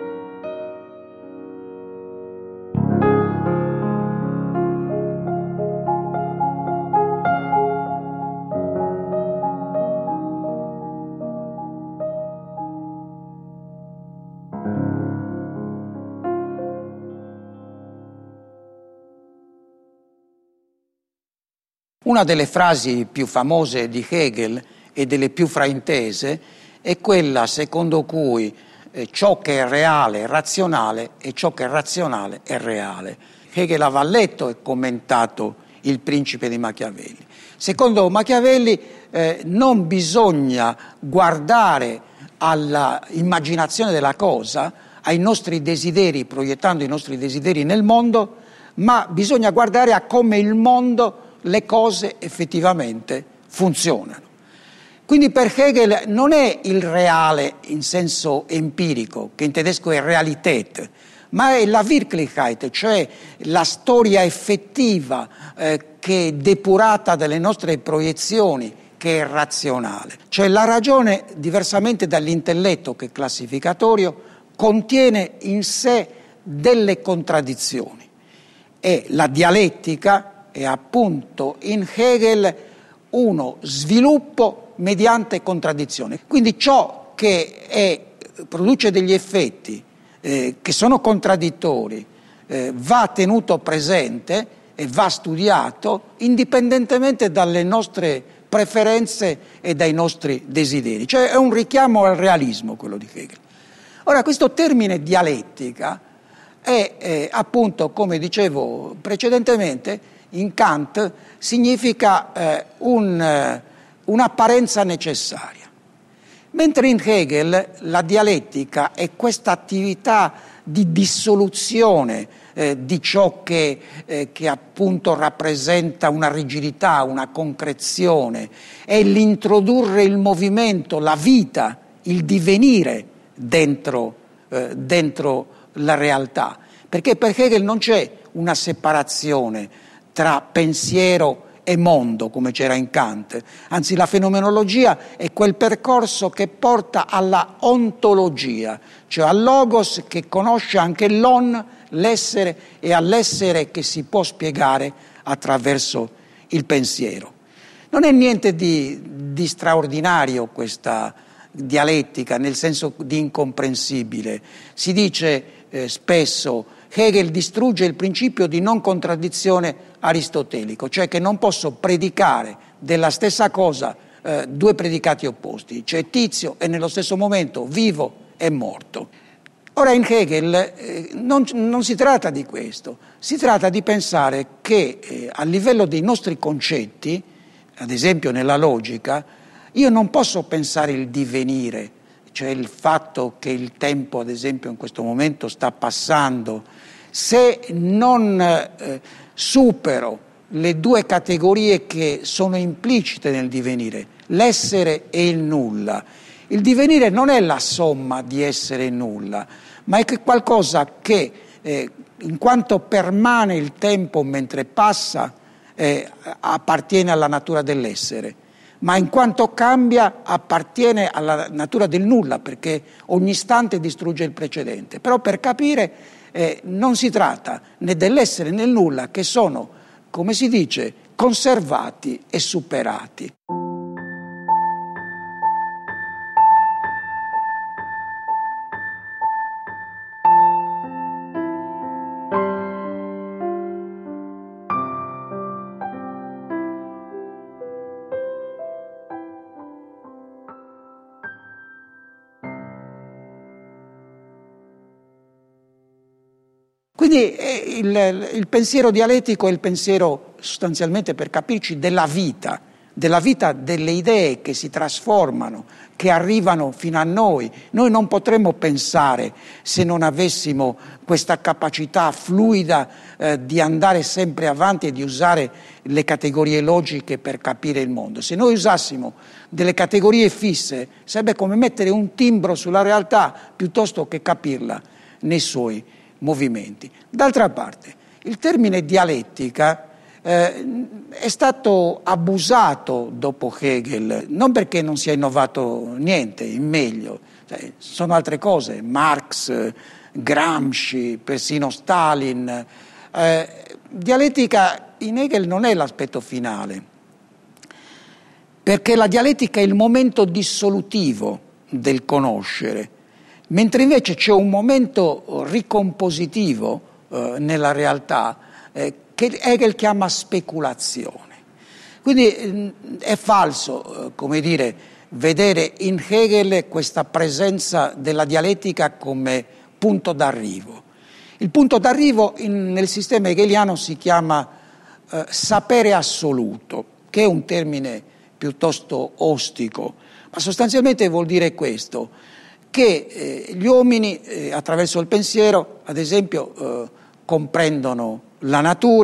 Una delle frasi più famose di Hegel e delle più fraintese è quella secondo cui ciò che è reale è razionale e ciò che è razionale è reale. Hegel aveva letto e commentato Il Principe di Machiavelli. Secondo Machiavelli non bisogna guardare alla immaginazione della cosa, ai nostri desideri, proiettando i nostri desideri nel mondo, ma bisogna guardare a come il mondo le cose effettivamente funzionano. Quindi per Hegel non è il reale in senso empirico, che in tedesco è Realität, ma è la Wirklichkeit, cioè la storia effettiva che è depurata dalle nostre proiezioni, che è razionale. Cioè la ragione, diversamente dall'intelletto che è classificatorio, contiene in sé delle contraddizioni e la dialettica è appunto in Hegel uno sviluppo mediante contraddizione. Quindi ciò che produce degli effetti che sono contraddittori va tenuto presente e va studiato indipendentemente dalle nostre preferenze e dai nostri desideri. Cioè è un richiamo al realismo quello di Hegel. Ora, questo termine dialettica è appunto, come dicevo precedentemente, in Kant significa un'apparenza necessaria. Mentre in Hegel la dialettica è questa attività di dissoluzione di ciò che appunto rappresenta una rigidità, una concrezione, è l'introdurre il movimento, la vita, il divenire dentro la realtà. Perché per Hegel non c'è una separazione tra pensiero e mondo, come c'era in Kant. Anzi, la fenomenologia è quel percorso che porta alla ontologia, cioè al logos che conosce anche l'on, l'essere, e all'essere che si può spiegare attraverso il pensiero. Non è niente di straordinario questa dialettica, nel senso di incomprensibile. Si dice spesso Hegel distrugge il principio di non contraddizione aristotelico, cioè che non posso predicare della stessa cosa due predicati opposti, cioè Tizio è nello stesso momento vivo e morto. Ora in Hegel non si tratta di questo, si tratta di pensare che a livello dei nostri concetti, ad esempio nella logica, io non posso pensare il divenire, cioè il fatto che il tempo, ad esempio, in questo momento sta passando, se non supero le due categorie che sono implicite nel divenire, l'essere e il nulla. Il divenire non è la somma di essere e nulla, ma è qualcosa che, in quanto permane il tempo mentre passa, appartiene alla natura dell'essere, ma in quanto cambia appartiene alla natura del nulla, perché ogni istante distrugge il precedente. Però per capire non si tratta né dell'essere né del nulla, che sono, come si dice, conservati e superati. Quindi il pensiero dialettico è il pensiero sostanzialmente, per capirci, della vita delle idee che si trasformano, che arrivano fino a noi. Noi non potremmo pensare se non avessimo questa capacità fluida di andare sempre avanti e di usare le categorie logiche per capire il mondo. Se noi usassimo delle categorie fisse, sarebbe come mettere un timbro sulla realtà piuttosto che capirla nei suoi movimenti. D'altra parte, il termine dialettica è stato abusato dopo Hegel, non perché non sia innovato niente, in meglio, sono altre cose, Marx, Gramsci, persino Stalin. Dialettica in Hegel non è l'aspetto finale, perché la dialettica è il momento dissolutivo del conoscere, mentre invece c'è un momento ricompositivo nella realtà che Hegel chiama speculazione. Quindi è falso, vedere in Hegel questa presenza della dialettica come punto d'arrivo. Il punto d'arrivo nel sistema hegeliano si chiama sapere assoluto, che è un termine piuttosto ostico, ma sostanzialmente vuol dire questo, che gli uomini attraverso il pensiero, ad esempio, comprendono la natura,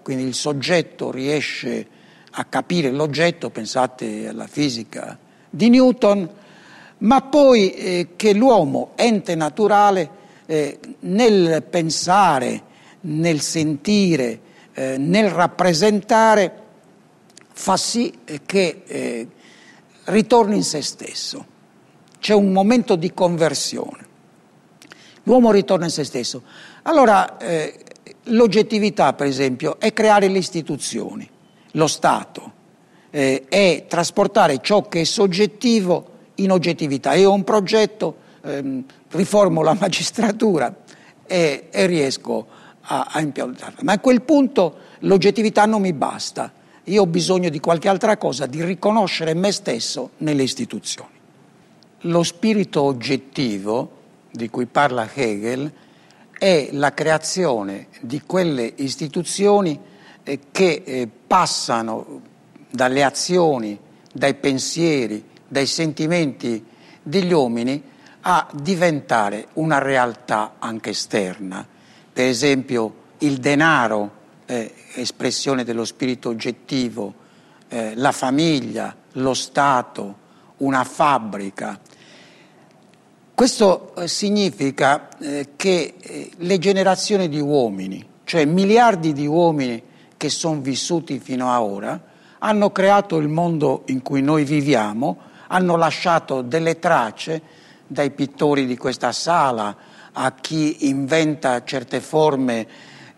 quindi il soggetto riesce a capire l'oggetto, pensate alla fisica di Newton, ma poi che l'uomo, ente naturale, nel pensare, nel sentire, nel rappresentare, fa sì che ritorni in se stesso. C'è un momento di conversione. L'uomo ritorna in se stesso. Allora, l'oggettività, per esempio, è creare le istituzioni, lo Stato, è trasportare ciò che è soggettivo in oggettività. Io ho un progetto, riformo la magistratura e riesco a impiantarla. Ma a quel punto l'oggettività non mi basta. Io ho bisogno di qualche altra cosa, di riconoscere me stesso nelle istituzioni. Lo spirito oggettivo, di cui parla Hegel, è la creazione di quelle istituzioni che passano dalle azioni, dai pensieri, dai sentimenti degli uomini a diventare una realtà anche esterna. Per esempio il denaro è espressione dello spirito oggettivo, la famiglia, lo Stato, una fabbrica. Questo significa che le generazioni di uomini, cioè miliardi di uomini che sono vissuti fino a ora, hanno creato il mondo in cui noi viviamo, hanno lasciato delle tracce, dai pittori di questa sala a chi inventa certe forme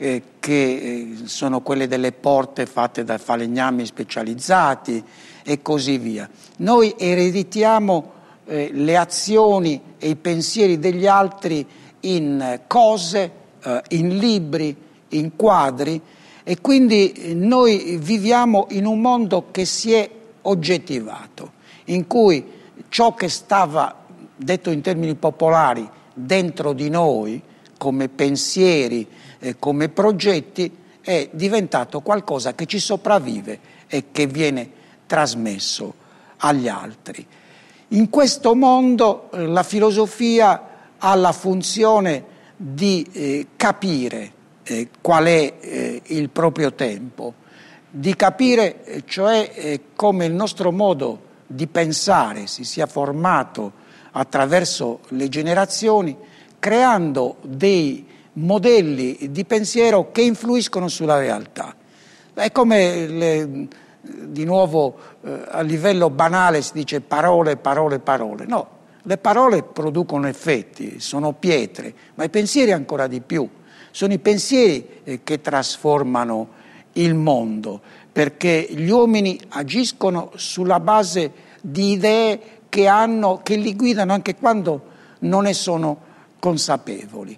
che sono quelle delle porte fatte da falegnami specializzati e così via. Noi ereditiamo le azioni e i pensieri degli altri in cose, in libri, in quadri, e quindi noi viviamo in un mondo che si è oggettivato, in cui ciò che stava, detto in termini popolari, dentro di noi, come pensieri, come progetti, è diventato qualcosa che ci sopravvive e che viene trasmesso agli altri. In questo mondo la filosofia ha la funzione di capire qual è il proprio tempo, di capire cioè come il nostro modo di pensare si sia formato attraverso le generazioni, creando dei modelli di pensiero che influiscono sulla realtà. È come di nuovo a livello banale si dice parole, parole, parole. No, le parole producono effetti, sono pietre, ma i pensieri ancora di più. Sono i pensieri che trasformano il mondo, perché gli uomini agiscono sulla base di idee che li guidano anche quando non ne sono consapevoli.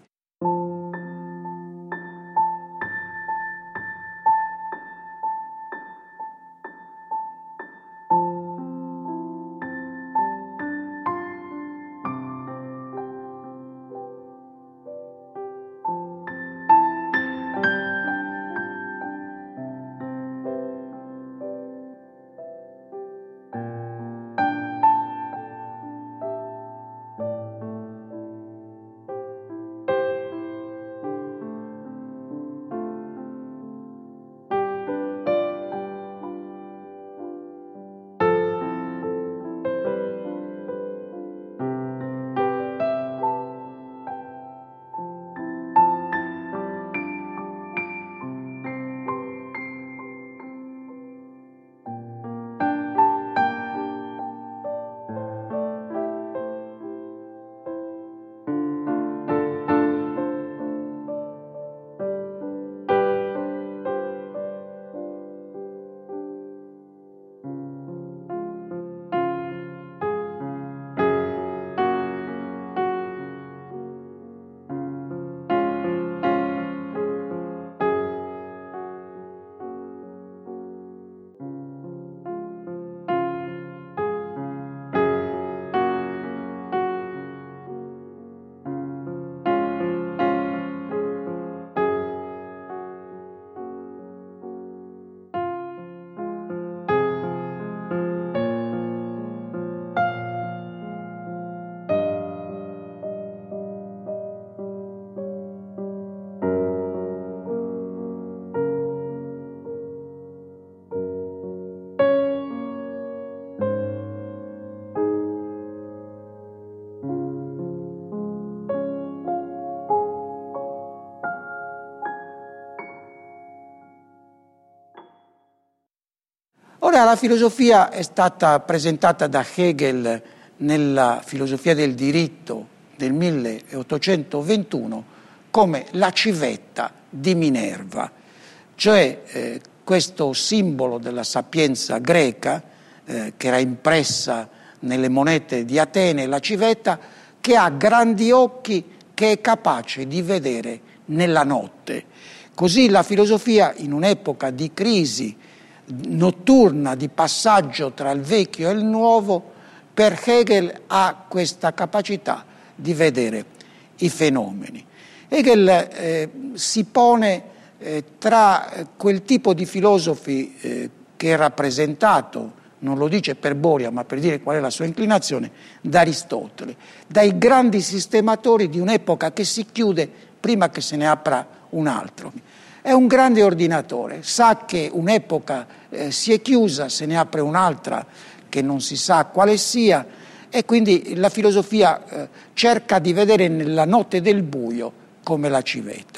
L'idea della filosofia è stata presentata da Hegel nella filosofia del diritto del 1821 come la civetta di Minerva, cioè questo simbolo della sapienza greca che era impressa nelle monete di Atene, la civetta, che ha grandi occhi, che è capace di vedere nella notte. Così la filosofia, in un'epoca di crisi notturna, di passaggio tra il vecchio e il nuovo, per Hegel ha questa capacità di vedere i fenomeni. Hegel si pone tra quel tipo di filosofi che è rappresentato, non lo dice per Boria, ma per dire qual è la sua inclinazione, da Aristotele, dai grandi sistematori di un'epoca che si chiude prima che se ne apra un altro. È un grande ordinatore, sa che un'epoca si è chiusa, se ne apre un'altra che non si sa quale sia, e quindi la filosofia cerca di vedere nella notte del buio come la civetta.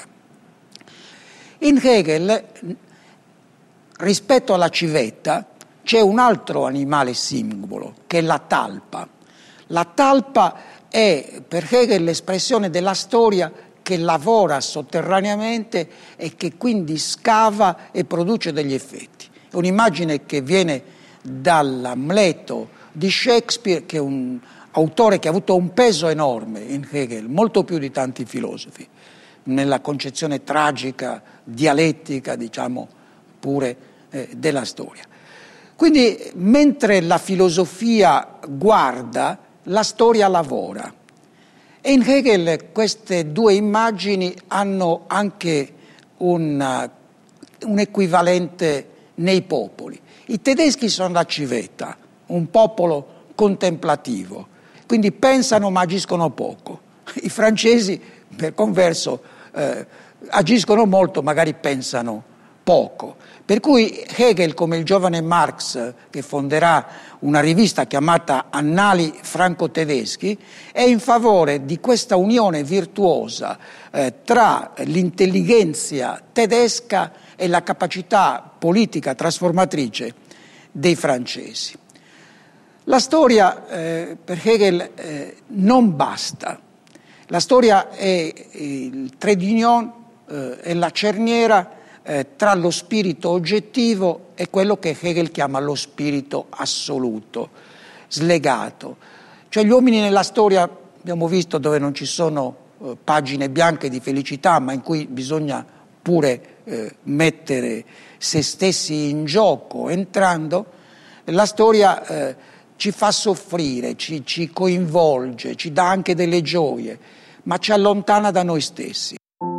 In Hegel, rispetto alla civetta, c'è un altro animale simbolo, che è la talpa. La talpa è per Hegel l'espressione della storia che lavora sotterraneamente e che quindi scava e produce degli effetti. È un'immagine che viene dall'Amleto di Shakespeare, che è un autore che ha avuto un peso enorme in Hegel, molto più di tanti filosofi, nella concezione tragica, dialettica, diciamo pure, della storia. Quindi, mentre la filosofia guarda, la storia lavora. E in Hegel queste due immagini hanno anche un equivalente nei popoli. I tedeschi sono la civetta, un popolo contemplativo, quindi pensano ma agiscono poco. I francesi, per converso, agiscono molto, magari pensano poco. Per cui Hegel, come il giovane Marx, che fonderà una rivista chiamata Annali franco-tedeschi, è in favore di questa unione virtuosa tra l'intelligenza tedesca e la capacità politica trasformatrice dei francesi. La storia per Hegel non basta. La storia è il trait d'union, è la cerniera tra lo spirito oggettivo e quello che Hegel chiama lo spirito assoluto, slegato. Cioè gli uomini nella storia, abbiamo visto, dove non ci sono pagine bianche di felicità, ma in cui bisogna pure mettere se stessi in gioco, entrando, la storia ci fa soffrire, ci coinvolge, ci dà anche delle gioie, ma ci allontana da noi stessi.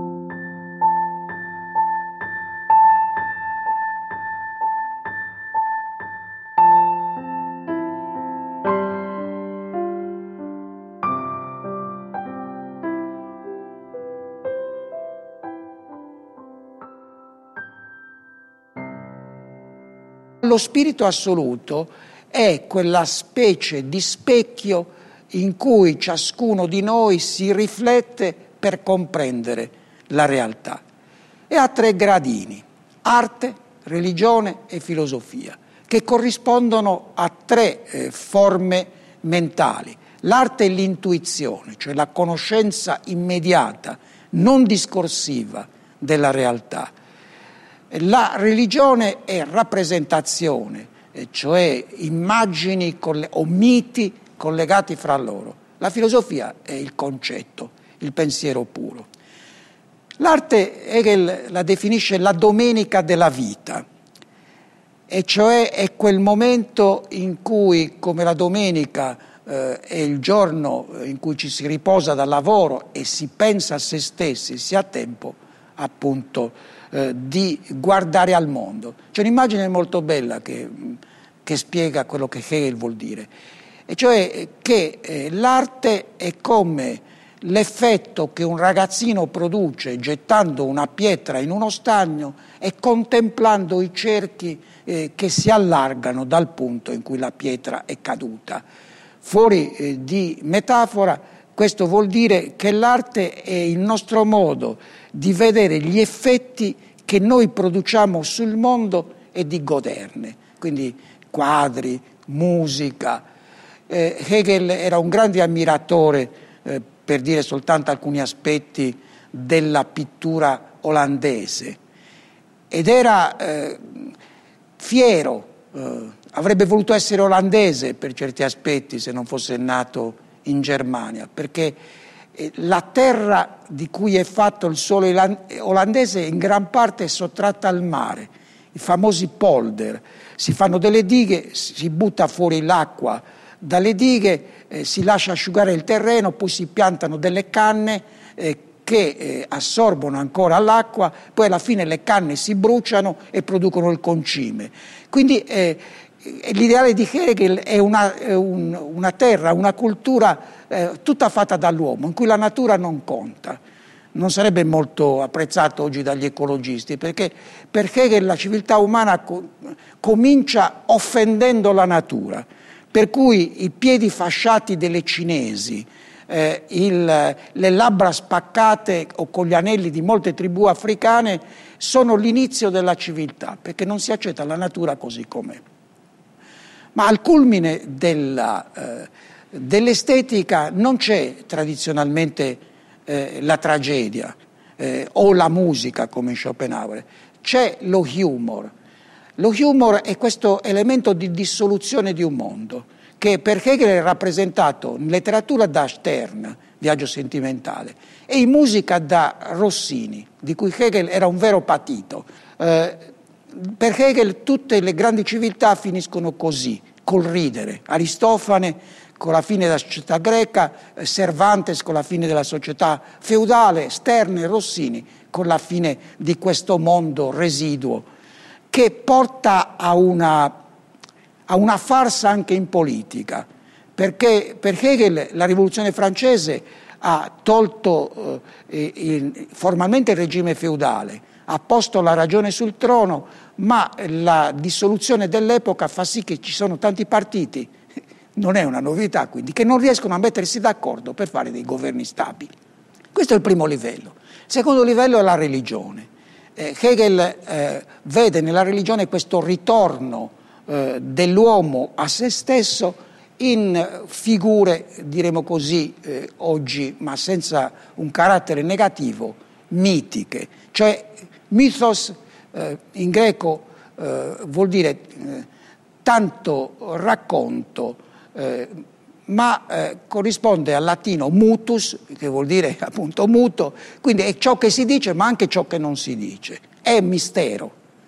Lo spirito assoluto è quella specie di specchio in cui ciascuno di noi si riflette per comprendere la realtà. E ha tre gradini: arte, religione e filosofia, che corrispondono a tre forme mentali. L'arte è l'intuizione, cioè la conoscenza immediata, non discorsiva della realtà. La religione è rappresentazione, cioè immagini o miti collegati fra loro. La filosofia è il concetto, il pensiero puro. L'arte Hegel la definisce la domenica della vita, e cioè è quel momento in cui, come la domenica è il giorno in cui ci si riposa dal lavoro e si pensa a se stessi, si ha tempo appunto di guardare al mondo. C'è un'immagine molto bella che spiega quello che Hegel vuol dire, e cioè che l'arte è come l'effetto che un ragazzino produce gettando una pietra in uno stagno e contemplando i cerchi che si allargano dal punto in cui la pietra è caduta. Fuori di metafora, questo vuol dire che l'arte è il nostro modo di vedere gli effetti che noi produciamo sul mondo e di goderne. Quindi quadri, musica. Hegel era un grande ammiratore, per dire soltanto alcuni aspetti, della pittura olandese ed era fiero, avrebbe voluto essere olandese per certi aspetti se non fosse nato in Germania, perché la terra di cui è fatto il suolo olandese in gran parte è sottratta al mare, i famosi polder. Si fanno delle dighe, si butta fuori l'acqua dalle dighe, si lascia asciugare il terreno, poi si piantano delle canne che assorbono ancora l'acqua, poi alla fine le canne si bruciano e producono il concime. Quindi l'ideale di Hegel è una terra, una cultura tutta fatta dall'uomo, in cui la natura non conta. Non sarebbe molto apprezzato oggi dagli ecologisti, perché per Hegel la civiltà umana comincia offendendo la natura, per cui i piedi fasciati delle cinesi, le labbra spaccate o con gli anelli di molte tribù africane sono l'inizio della civiltà, perché non si accetta la natura così com'è. Ma al culmine dell'estetica non c'è tradizionalmente la tragedia o la musica come in Schopenhauer, c'è lo humor. Lo humor è questo elemento di dissoluzione di un mondo che per Hegel è rappresentato in letteratura da Stern, Viaggio sentimentale, e in musica da Rossini, di cui Hegel era un vero patito. Per Hegel tutte le grandi civiltà finiscono così, col ridere. Aristofane con la fine della società greca, Cervantes con la fine della società feudale, Stern e Rossini con la fine di questo mondo residuo, che porta a una farsa anche in politica, perché per Hegel la rivoluzione francese ha tolto formalmente il regime feudale, ha posto la ragione sul trono, ma la dissoluzione dell'epoca fa sì che ci sono tanti partiti, non è una novità quindi, che non riescono a mettersi d'accordo per fare dei governi stabili. Questo è il primo livello. Il secondo livello è la religione. Hegel vede nella religione questo ritorno dell'uomo a se stesso in figure, diremo così oggi, ma senza un carattere negativo, mitiche. Cioè mythos in greco vuol dire tanto racconto, ma corrisponde al latino mutus, che vuol dire appunto muto, quindi è ciò che si dice ma anche ciò che non si dice. È mistero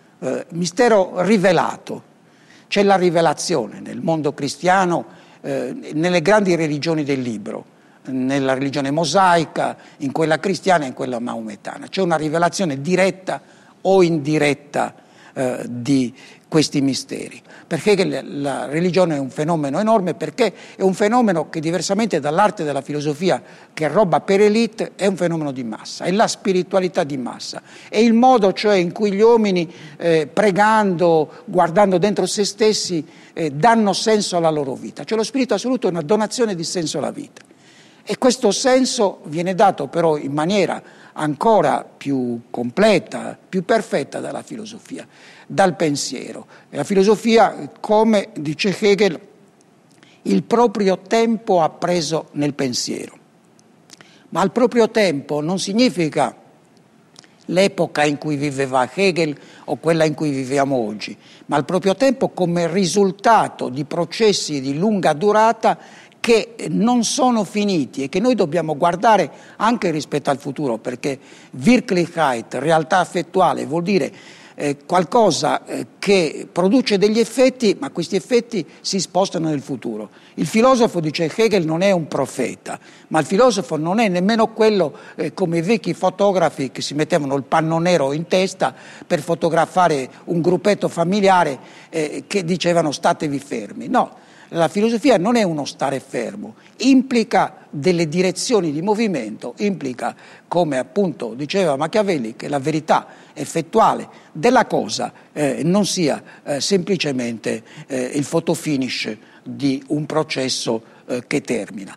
rivelato. C'è la rivelazione nel mondo cristiano, nelle grandi religioni del libro, nella religione mosaica, in quella cristiana e in quella maometana. C'è una rivelazione diretta o indiretta di questi misteri. Perché la religione è un fenomeno enorme, perché è un fenomeno che, diversamente dall'arte e dalla filosofia, che roba per elite, è un fenomeno di massa, è la spiritualità di massa, è il modo cioè in cui gli uomini pregando, guardando dentro se stessi, danno senso alla loro vita. Cioè lo spirito assoluto è una donazione di senso alla vita. E questo senso viene dato però in maniera ancora più completa, più perfetta dalla filosofia, dal pensiero. E la filosofia, come dice Hegel, il proprio tempo ha preso nel pensiero. Ma il proprio tempo non significa l'epoca in cui viveva Hegel o quella in cui viviamo oggi, ma il proprio tempo come risultato di processi di lunga durata che non sono finiti e che noi dobbiamo guardare anche rispetto al futuro, perché Wirklichkeit, realtà affettuale, vuol dire qualcosa che produce degli effetti, ma questi effetti si spostano nel futuro. Il filosofo, dice Hegel, non è un profeta, ma il filosofo non è nemmeno quello come i vecchi fotografi che si mettevano il panno nero in testa per fotografare un gruppetto familiare che dicevano statevi fermi. No. La filosofia non è uno stare fermo, implica delle direzioni di movimento, implica, come appunto diceva Machiavelli, che la verità effettuale della cosa non sia semplicemente il fotofinish di un processo che termina.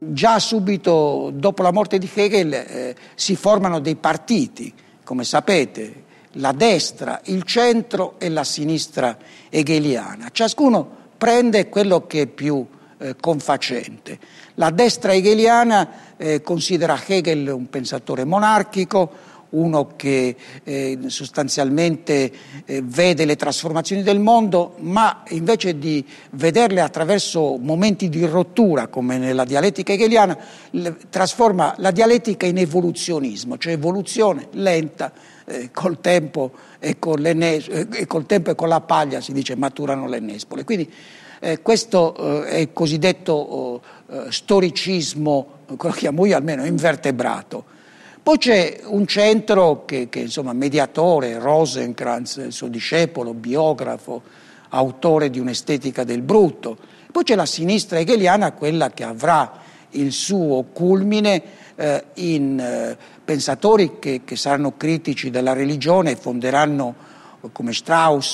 già subito dopo la morte di Hegel si formano dei partiti, come sapete, la destra, il centro e la sinistra hegeliana. Ciascuno prende quello che è più confacente. La destra hegeliana considera Hegel un pensatore monarchico, uno che sostanzialmente vede le trasformazioni del mondo, ma invece di vederle attraverso momenti di rottura, come nella dialettica hegeliana, trasforma la dialettica in evoluzionismo, cioè evoluzione lenta, col tempo e con la paglia, si dice, maturano le nespole. Quindi questo è il cosiddetto storicismo, quello che chiamo io almeno, invertebrato. Poi c'è un centro che insomma, mediatore, Rosenkranz, il suo discepolo, biografo, autore di un'estetica del brutto. Poi c'è la sinistra hegeliana, quella che avrà il suo culmine in pensatori che saranno critici della religione e fonderanno, come Strauss,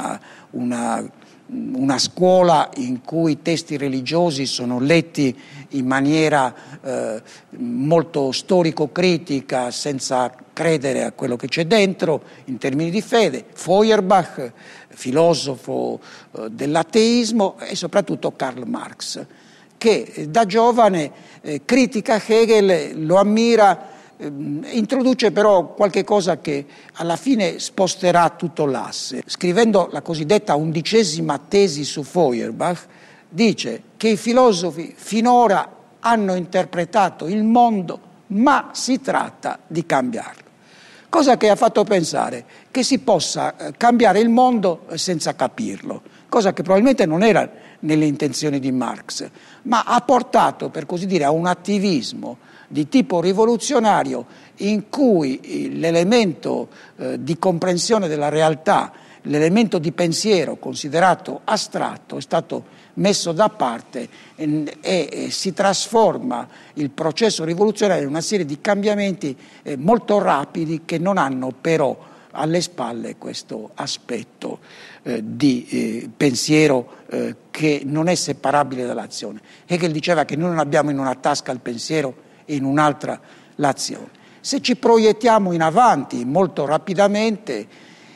una scuola in cui i testi religiosi sono letti in maniera molto storico-critica, senza credere a quello che c'è dentro in termini di fede. Feuerbach, filosofo dell'ateismo, e soprattutto Karl Marx, che da giovane critica Hegel, lo ammira, introduce però qualche cosa che alla fine sposterà tutto l'asse. Scrivendo la cosiddetta 11ª tesi su Feuerbach, dice che i filosofi finora hanno interpretato il mondo, ma si tratta di cambiarlo. Cosa che ha fatto pensare che si possa cambiare il mondo senza capirlo, cosa che probabilmente non era nelle intenzioni di Marx, ma ha portato, per così dire, a un attivismo di tipo rivoluzionario in cui l'elemento di comprensione della realtà, l'elemento di pensiero considerato astratto è stato messo da parte e si trasforma il processo rivoluzionario in una serie di cambiamenti molto rapidi che non hanno però alle spalle questo aspetto di pensiero che non è separabile dall'azione. Hegel diceva che noi non abbiamo in una tasca il pensiero e in un'altra l'azione. Se ci proiettiamo in avanti molto rapidamente,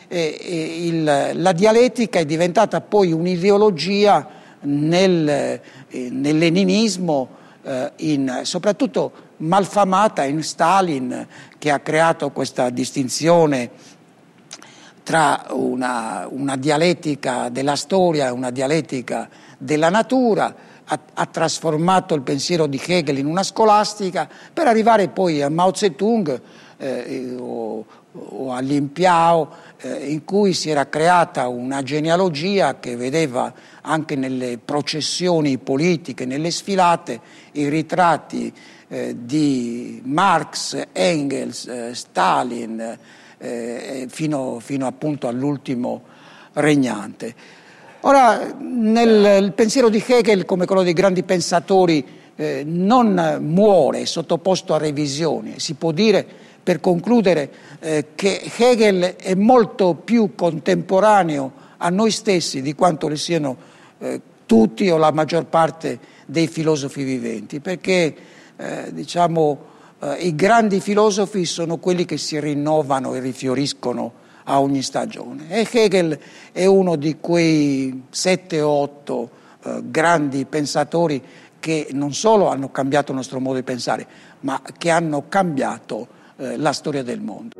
la dialettica è diventata poi un'ideologia nel leninismo, soprattutto malfamata in Stalin, che ha creato questa distinzione tra una dialettica della storia e una dialettica della natura. Ha trasformato il pensiero di Hegel in una scolastica per arrivare poi a Mao Zedong o a Lin Piao, in cui si era creata una genealogia che vedeva anche nelle processioni politiche, nelle sfilate, i ritratti di Marx, Engels, Stalin, fino appunto all'ultimo regnante. Ora, il pensiero di Hegel, come quello dei grandi pensatori, non muore, è sottoposto a revisioni. Si può dire, per concludere, che Hegel è molto più contemporaneo a noi stessi di quanto le siano tutti o la maggior parte dei filosofi viventi, perché i grandi filosofi sono quelli che si rinnovano e rifioriscono a ogni stagione, e Hegel è uno di quei 7 o 8 grandi pensatori che non solo hanno cambiato il nostro modo di pensare, ma che hanno cambiato la storia del mondo.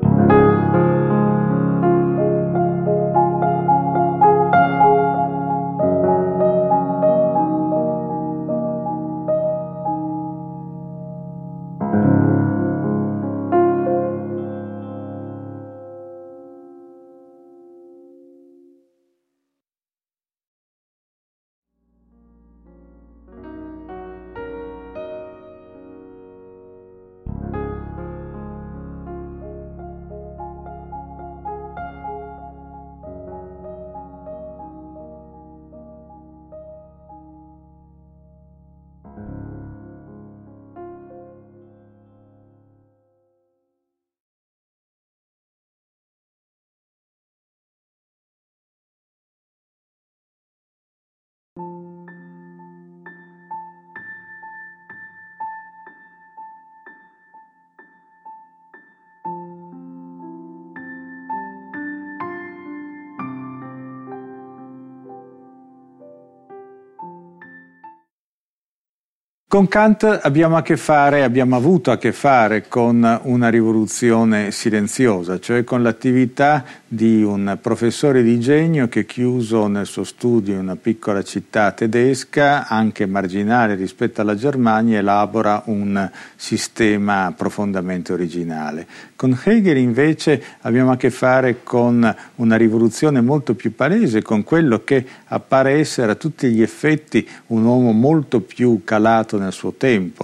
Con Kant abbiamo avuto a che fare con una rivoluzione silenziosa, cioè con l'attività di un professore di genio che, chiuso nel suo studio in una piccola città tedesca, anche marginale rispetto alla Germania, elabora un sistema profondamente originale. Con Hegel invece abbiamo a che fare con una rivoluzione molto più palese, con quello che appare essere a tutti gli effetti un uomo molto più calato nel suo tempo,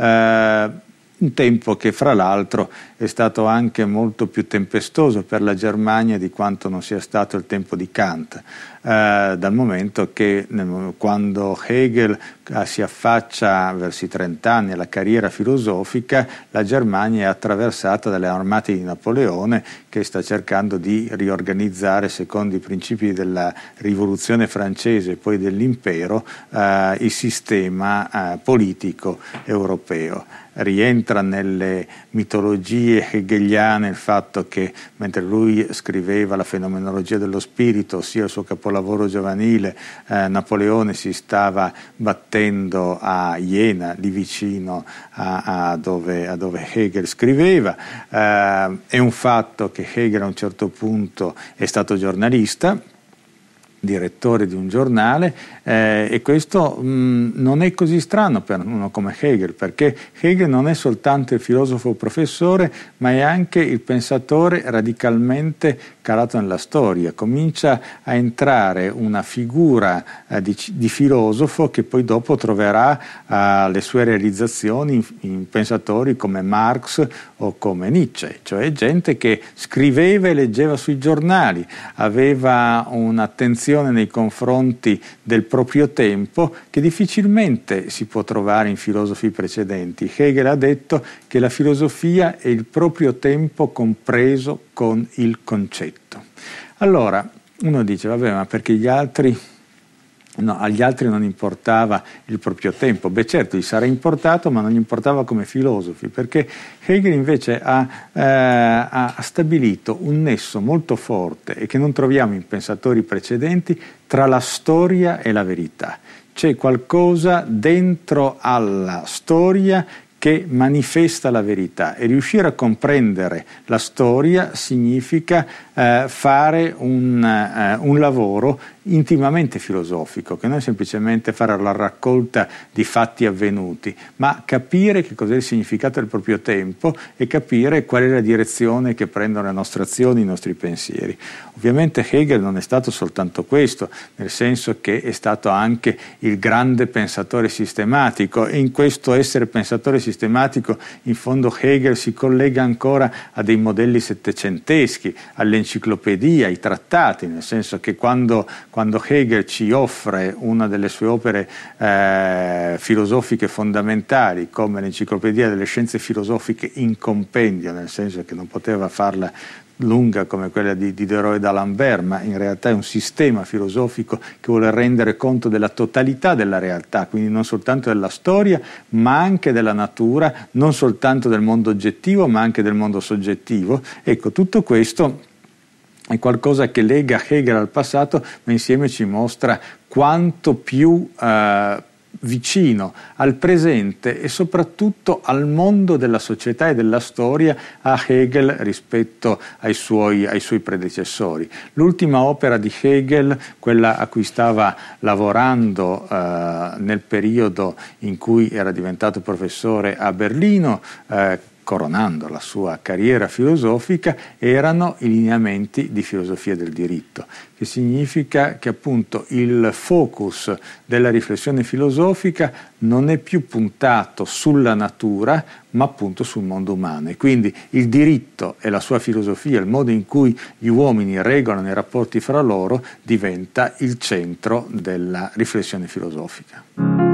un tempo che fra l'altro è stato anche molto più tempestoso per la Germania di quanto non sia stato il tempo di Kant, dal momento che quando Hegel si affaccia verso i 30 anni alla carriera filosofica, la Germania è attraversata dalle armate di Napoleone, che sta cercando di riorganizzare secondo i principi della rivoluzione francese e poi dell'impero il sistema politico europeo. Rientra nelle mitologie hegeliane il fatto che mentre lui scriveva la fenomenologia dello spirito, ossia il suo capolavoro giovanile, Napoleone si stava battendo a Iena, lì vicino a dove Hegel scriveva. È un fatto che Hegel a un certo punto è stato giornalista, direttore di un giornale, e questo non è così strano per uno come Hegel, perché Hegel non è soltanto il filosofo professore, ma è anche il pensatore radicalmente calato nella storia. Comincia a entrare una figura di filosofo che poi dopo troverà le sue realizzazioni in pensatori come Marx o come Nietzsche, cioè gente che scriveva e leggeva sui giornali, aveva un'attenzione nei confronti del proprio tempo che difficilmente si può trovare in filosofi precedenti. Hegel ha detto che la filosofia è il proprio tempo compreso con il concetto. Allora, uno dice, vabbè, ma perché gli altri... No, agli altri non importava il proprio tempo. Beh, certo, gli sarà importato, ma non gli importava come filosofi, perché Hegel invece ha stabilito un nesso molto forte e che non troviamo in pensatori precedenti tra la storia e la verità. C'è qualcosa dentro alla storia che manifesta la verità, e riuscire a comprendere la storia significa fare un lavoro intimamente filosofico, che non è semplicemente fare la raccolta di fatti avvenuti, ma capire che cos'è il significato del proprio tempo e capire qual è la direzione che prendono le nostre azioni, i nostri pensieri. Ovviamente Hegel non è stato soltanto questo, nel senso che è stato anche il grande pensatore sistematico, e in questo essere pensatore sistematico in fondo Hegel si collega ancora a dei modelli settecenteschi, all'enciclopedia, ai trattati, nel senso che quando Hegel ci offre una delle sue opere filosofiche fondamentali, come l'Enciclopedia delle Scienze Filosofiche in compendio, nel senso che non poteva farla lunga come quella di Diderot e d'Alembert, ma in realtà è un sistema filosofico che vuole rendere conto della totalità della realtà, quindi non soltanto della storia, ma anche della natura, non soltanto del mondo oggettivo, ma anche del mondo soggettivo. Ecco, tutto questo è qualcosa che lega Hegel al passato, ma insieme ci mostra quanto più vicino al presente e soprattutto al mondo della società e della storia a Hegel rispetto ai suoi predecessori. L'ultima opera di Hegel, quella a cui stava lavorando nel periodo in cui era diventato professore a Berlino, coronando la sua carriera filosofica, erano i lineamenti di filosofia del diritto, che significa che appunto il focus della riflessione filosofica non è più puntato sulla natura, ma appunto sul mondo umano, e quindi il diritto e la sua filosofia, il modo in cui gli uomini regolano i rapporti fra loro, diventa il centro della riflessione filosofica.